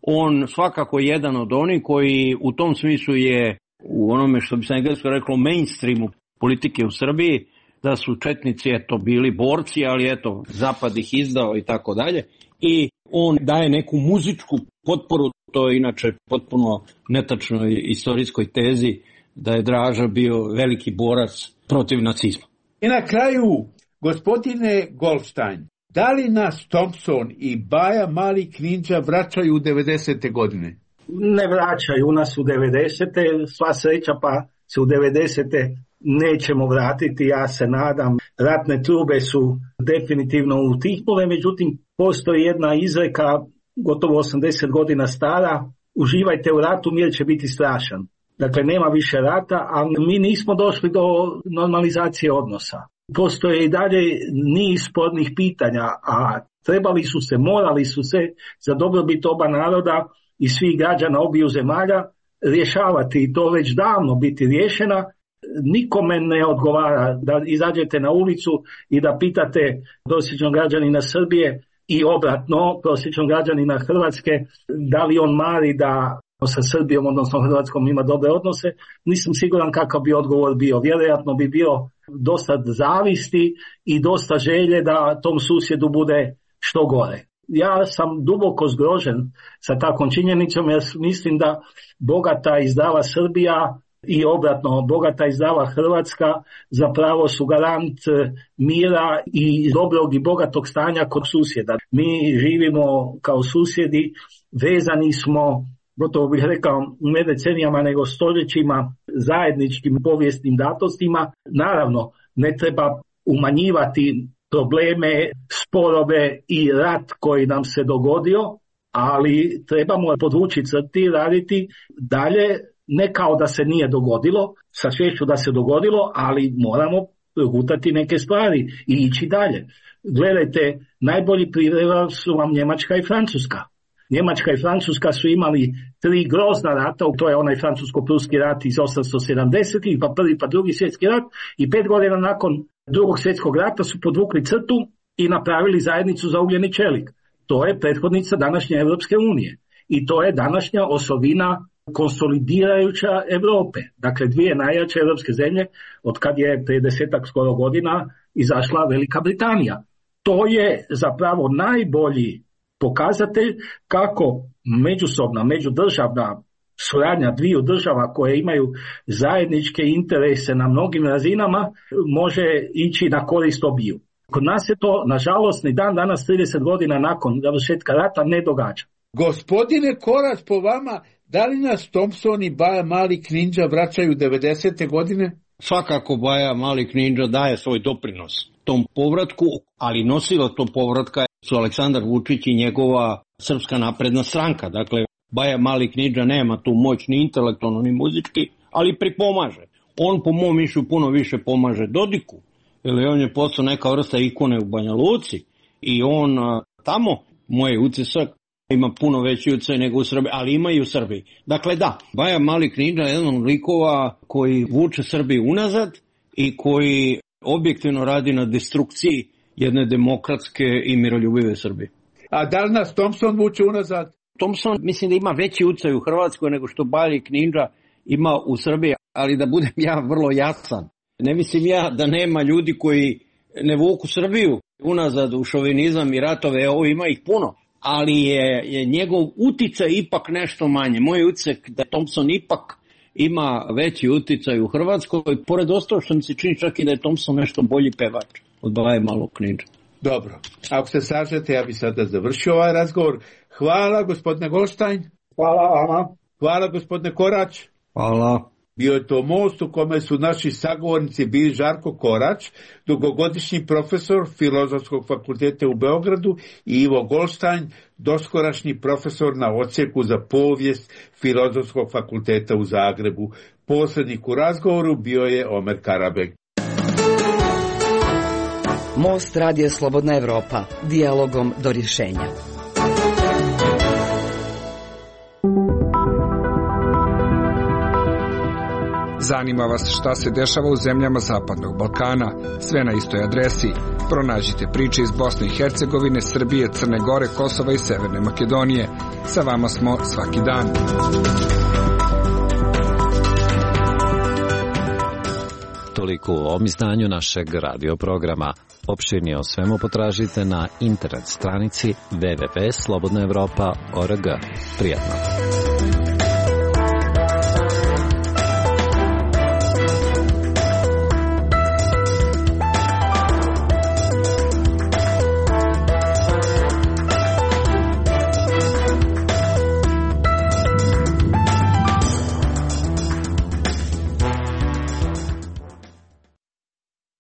on svakako jedan od onih koji u tom smislu je u onome što bi se englesko reklo mainstreamu politike u Srbiji, da su četnici eto bili borci, ali eto zapad ih izdao i tako dalje. I on daje neku muzičku potporu, to je inače potpuno netačnoj istorijskoj tezi da je Draža bio veliki borac protiv nacizma. I na kraju, gospodine Goldstein, da li nas Thompson i Baja Mali Knindža vraćaju u devedesete godine? Ne vraćaju nas u devedesete, sva sreća pa se u devedesete nećemo vratiti, ja se nadam. Ratne trube su definitivno utihnule, međutim postoji jedna izreka gotovo osamdeset godina stara, uživajte u ratu, mir će biti strašan. Dakle, nema više rata, a mi nismo došli do normalizacije odnosa. Postoje i dalje niz spornih pitanja, a trebali su se, morali su se za dobrobit oba naroda i svih građana obiju zemalja rješavati i to već davno biti riješena. Nikome ne odgovara da izađete na ulicu i da pitate prosječnog građanina Srbije i obratno prosječnog građanina Hrvatske da li on mari da sa Srbijom, odnosno Hrvatskom, ima dobre odnose. Nisam siguran kakav bi odgovor bio. Vjerojatno bi bio dosta zavisti i dosta želje da tom susjedu bude što gore. Ja sam duboko zgrožen sa takvom činjenicom jer mislim da bogata i zdrava Srbija i obratno bogata i zdrava Hrvatska zapravo su garant mira i dobrog i bogatog stanja kod susjeda. Mi živimo kao susjedi, vezani smo, gotovo bih rekao, ne decenijama nego stoljećima, zajedničkim povijesnim datostima. Naravno, ne treba umanjivati probleme, sporove i rat koji nam se dogodio, ali trebamo podvući crti i raditi dalje, ne kao da se nije dogodilo, sa svješću da se dogodilo, ali moramo progutati neke stvari i ići dalje. Gledajte, najbolji primjer su vam Njemačka i Francuska. Njemačka i Francuska su imali tri grozna rata, to je onaj francusko-pruski rat iz osamsto sedamdesetih, pa prvi pa drugi svjetski rat, i pet godina nakon drugog svjetskog rata su podvukli crtu i napravili zajednicu za ugljen i čelik. To je prethodnica današnje Europske unije i to je današnja osovina konsolidirajuća Europe. Dakle, dvije najjače europske zemlje od kad je prije desetak skoro godina izašla Velika Britanija. To je zapravo najbolji pokazatelj kako međusobna, međudržavna suradnja dviju država koje imaju zajedničke interese na mnogim razinama može ići na korist obiju. Kod nas je to, nažalost, ni dan danas, trideset godina nakon završetka rata, ne događa. Gospodine Korać, po vama, da li nas Thompson i Baja Mali Knindža vraćaju devedesete godine? Svakako Baja Mali Knindža daje svoj doprinos tom povratku, ali nosilo to povratka su Aleksandar Vučić i njegova Srpska napredna stranka. Dakle, Baja Mali Knindža nema tu moć ni intelektualno ni muzički, ali pripomaže. On po mom mišlju puno više pomaže Dodiku, jer on je postao neka vrsta ikone u Banja Luci i on tamo, moj utisak, ima puno veći utjecaj nego u Srbiji, ali ima i u Srbiji. Dakle da, Baja Mali Knindža je jedan od likova koji vuče Srbiju unazad i koji objektivno radi na destrukciji jedne demokratske i miroljubive Srbije. A da li nas Thompson vuče unazad? Thompson mislim da ima veći utjecaj u Hrvatskoj nego što Baja Knindža ima u Srbiji, ali da budem ja vrlo jasan. Ne mislim ja da nema ljudi koji ne vuku Srbiju unazad u šovinizam i ratove, ovo ima ih puno, ali je, je njegov uticaj ipak nešto manje. Moj utisak da Thompson ipak ima veći uticaj u Hrvatskoj, pored ostalo što mi se čini čak i da je Thompson nešto bolji pevač od Baje Malog Knindže. Dobro, ako se slažete, ja bih sada završio ovaj razgovor. Hvala, gospodine Goldstein. Hvala vama. Hvala, gospodine Korać. Hvala. Bio je to most u kome su naši sagovornici bili Žarko Korać, dugogodišnji profesor Filozofskog fakulteta u Beogradu, i Ivo Goldstein, doskorašnji profesor na odsjeku za povijest Filozofskog fakulteta u Zagrebu. Posrednik u razgovoru bio je Omer Karabek. Most Radija Slobodna Evropa. Dijalogom do rješenja. Zanima vas šta se dešava u zemljama Zapadnog Balkana? Sve na istoj adresi Pronađite priče iz Bosne i Hercegovine, Srbije, Crne Gore, Kosova i Severne Makedonije. Sa vama smo svaki dan. Toliko u ovom izdanju našeg radio programa. Opširnije o svemu potražite na internet stranici w w w tačka slobodna evropa tačka org. Prijatno.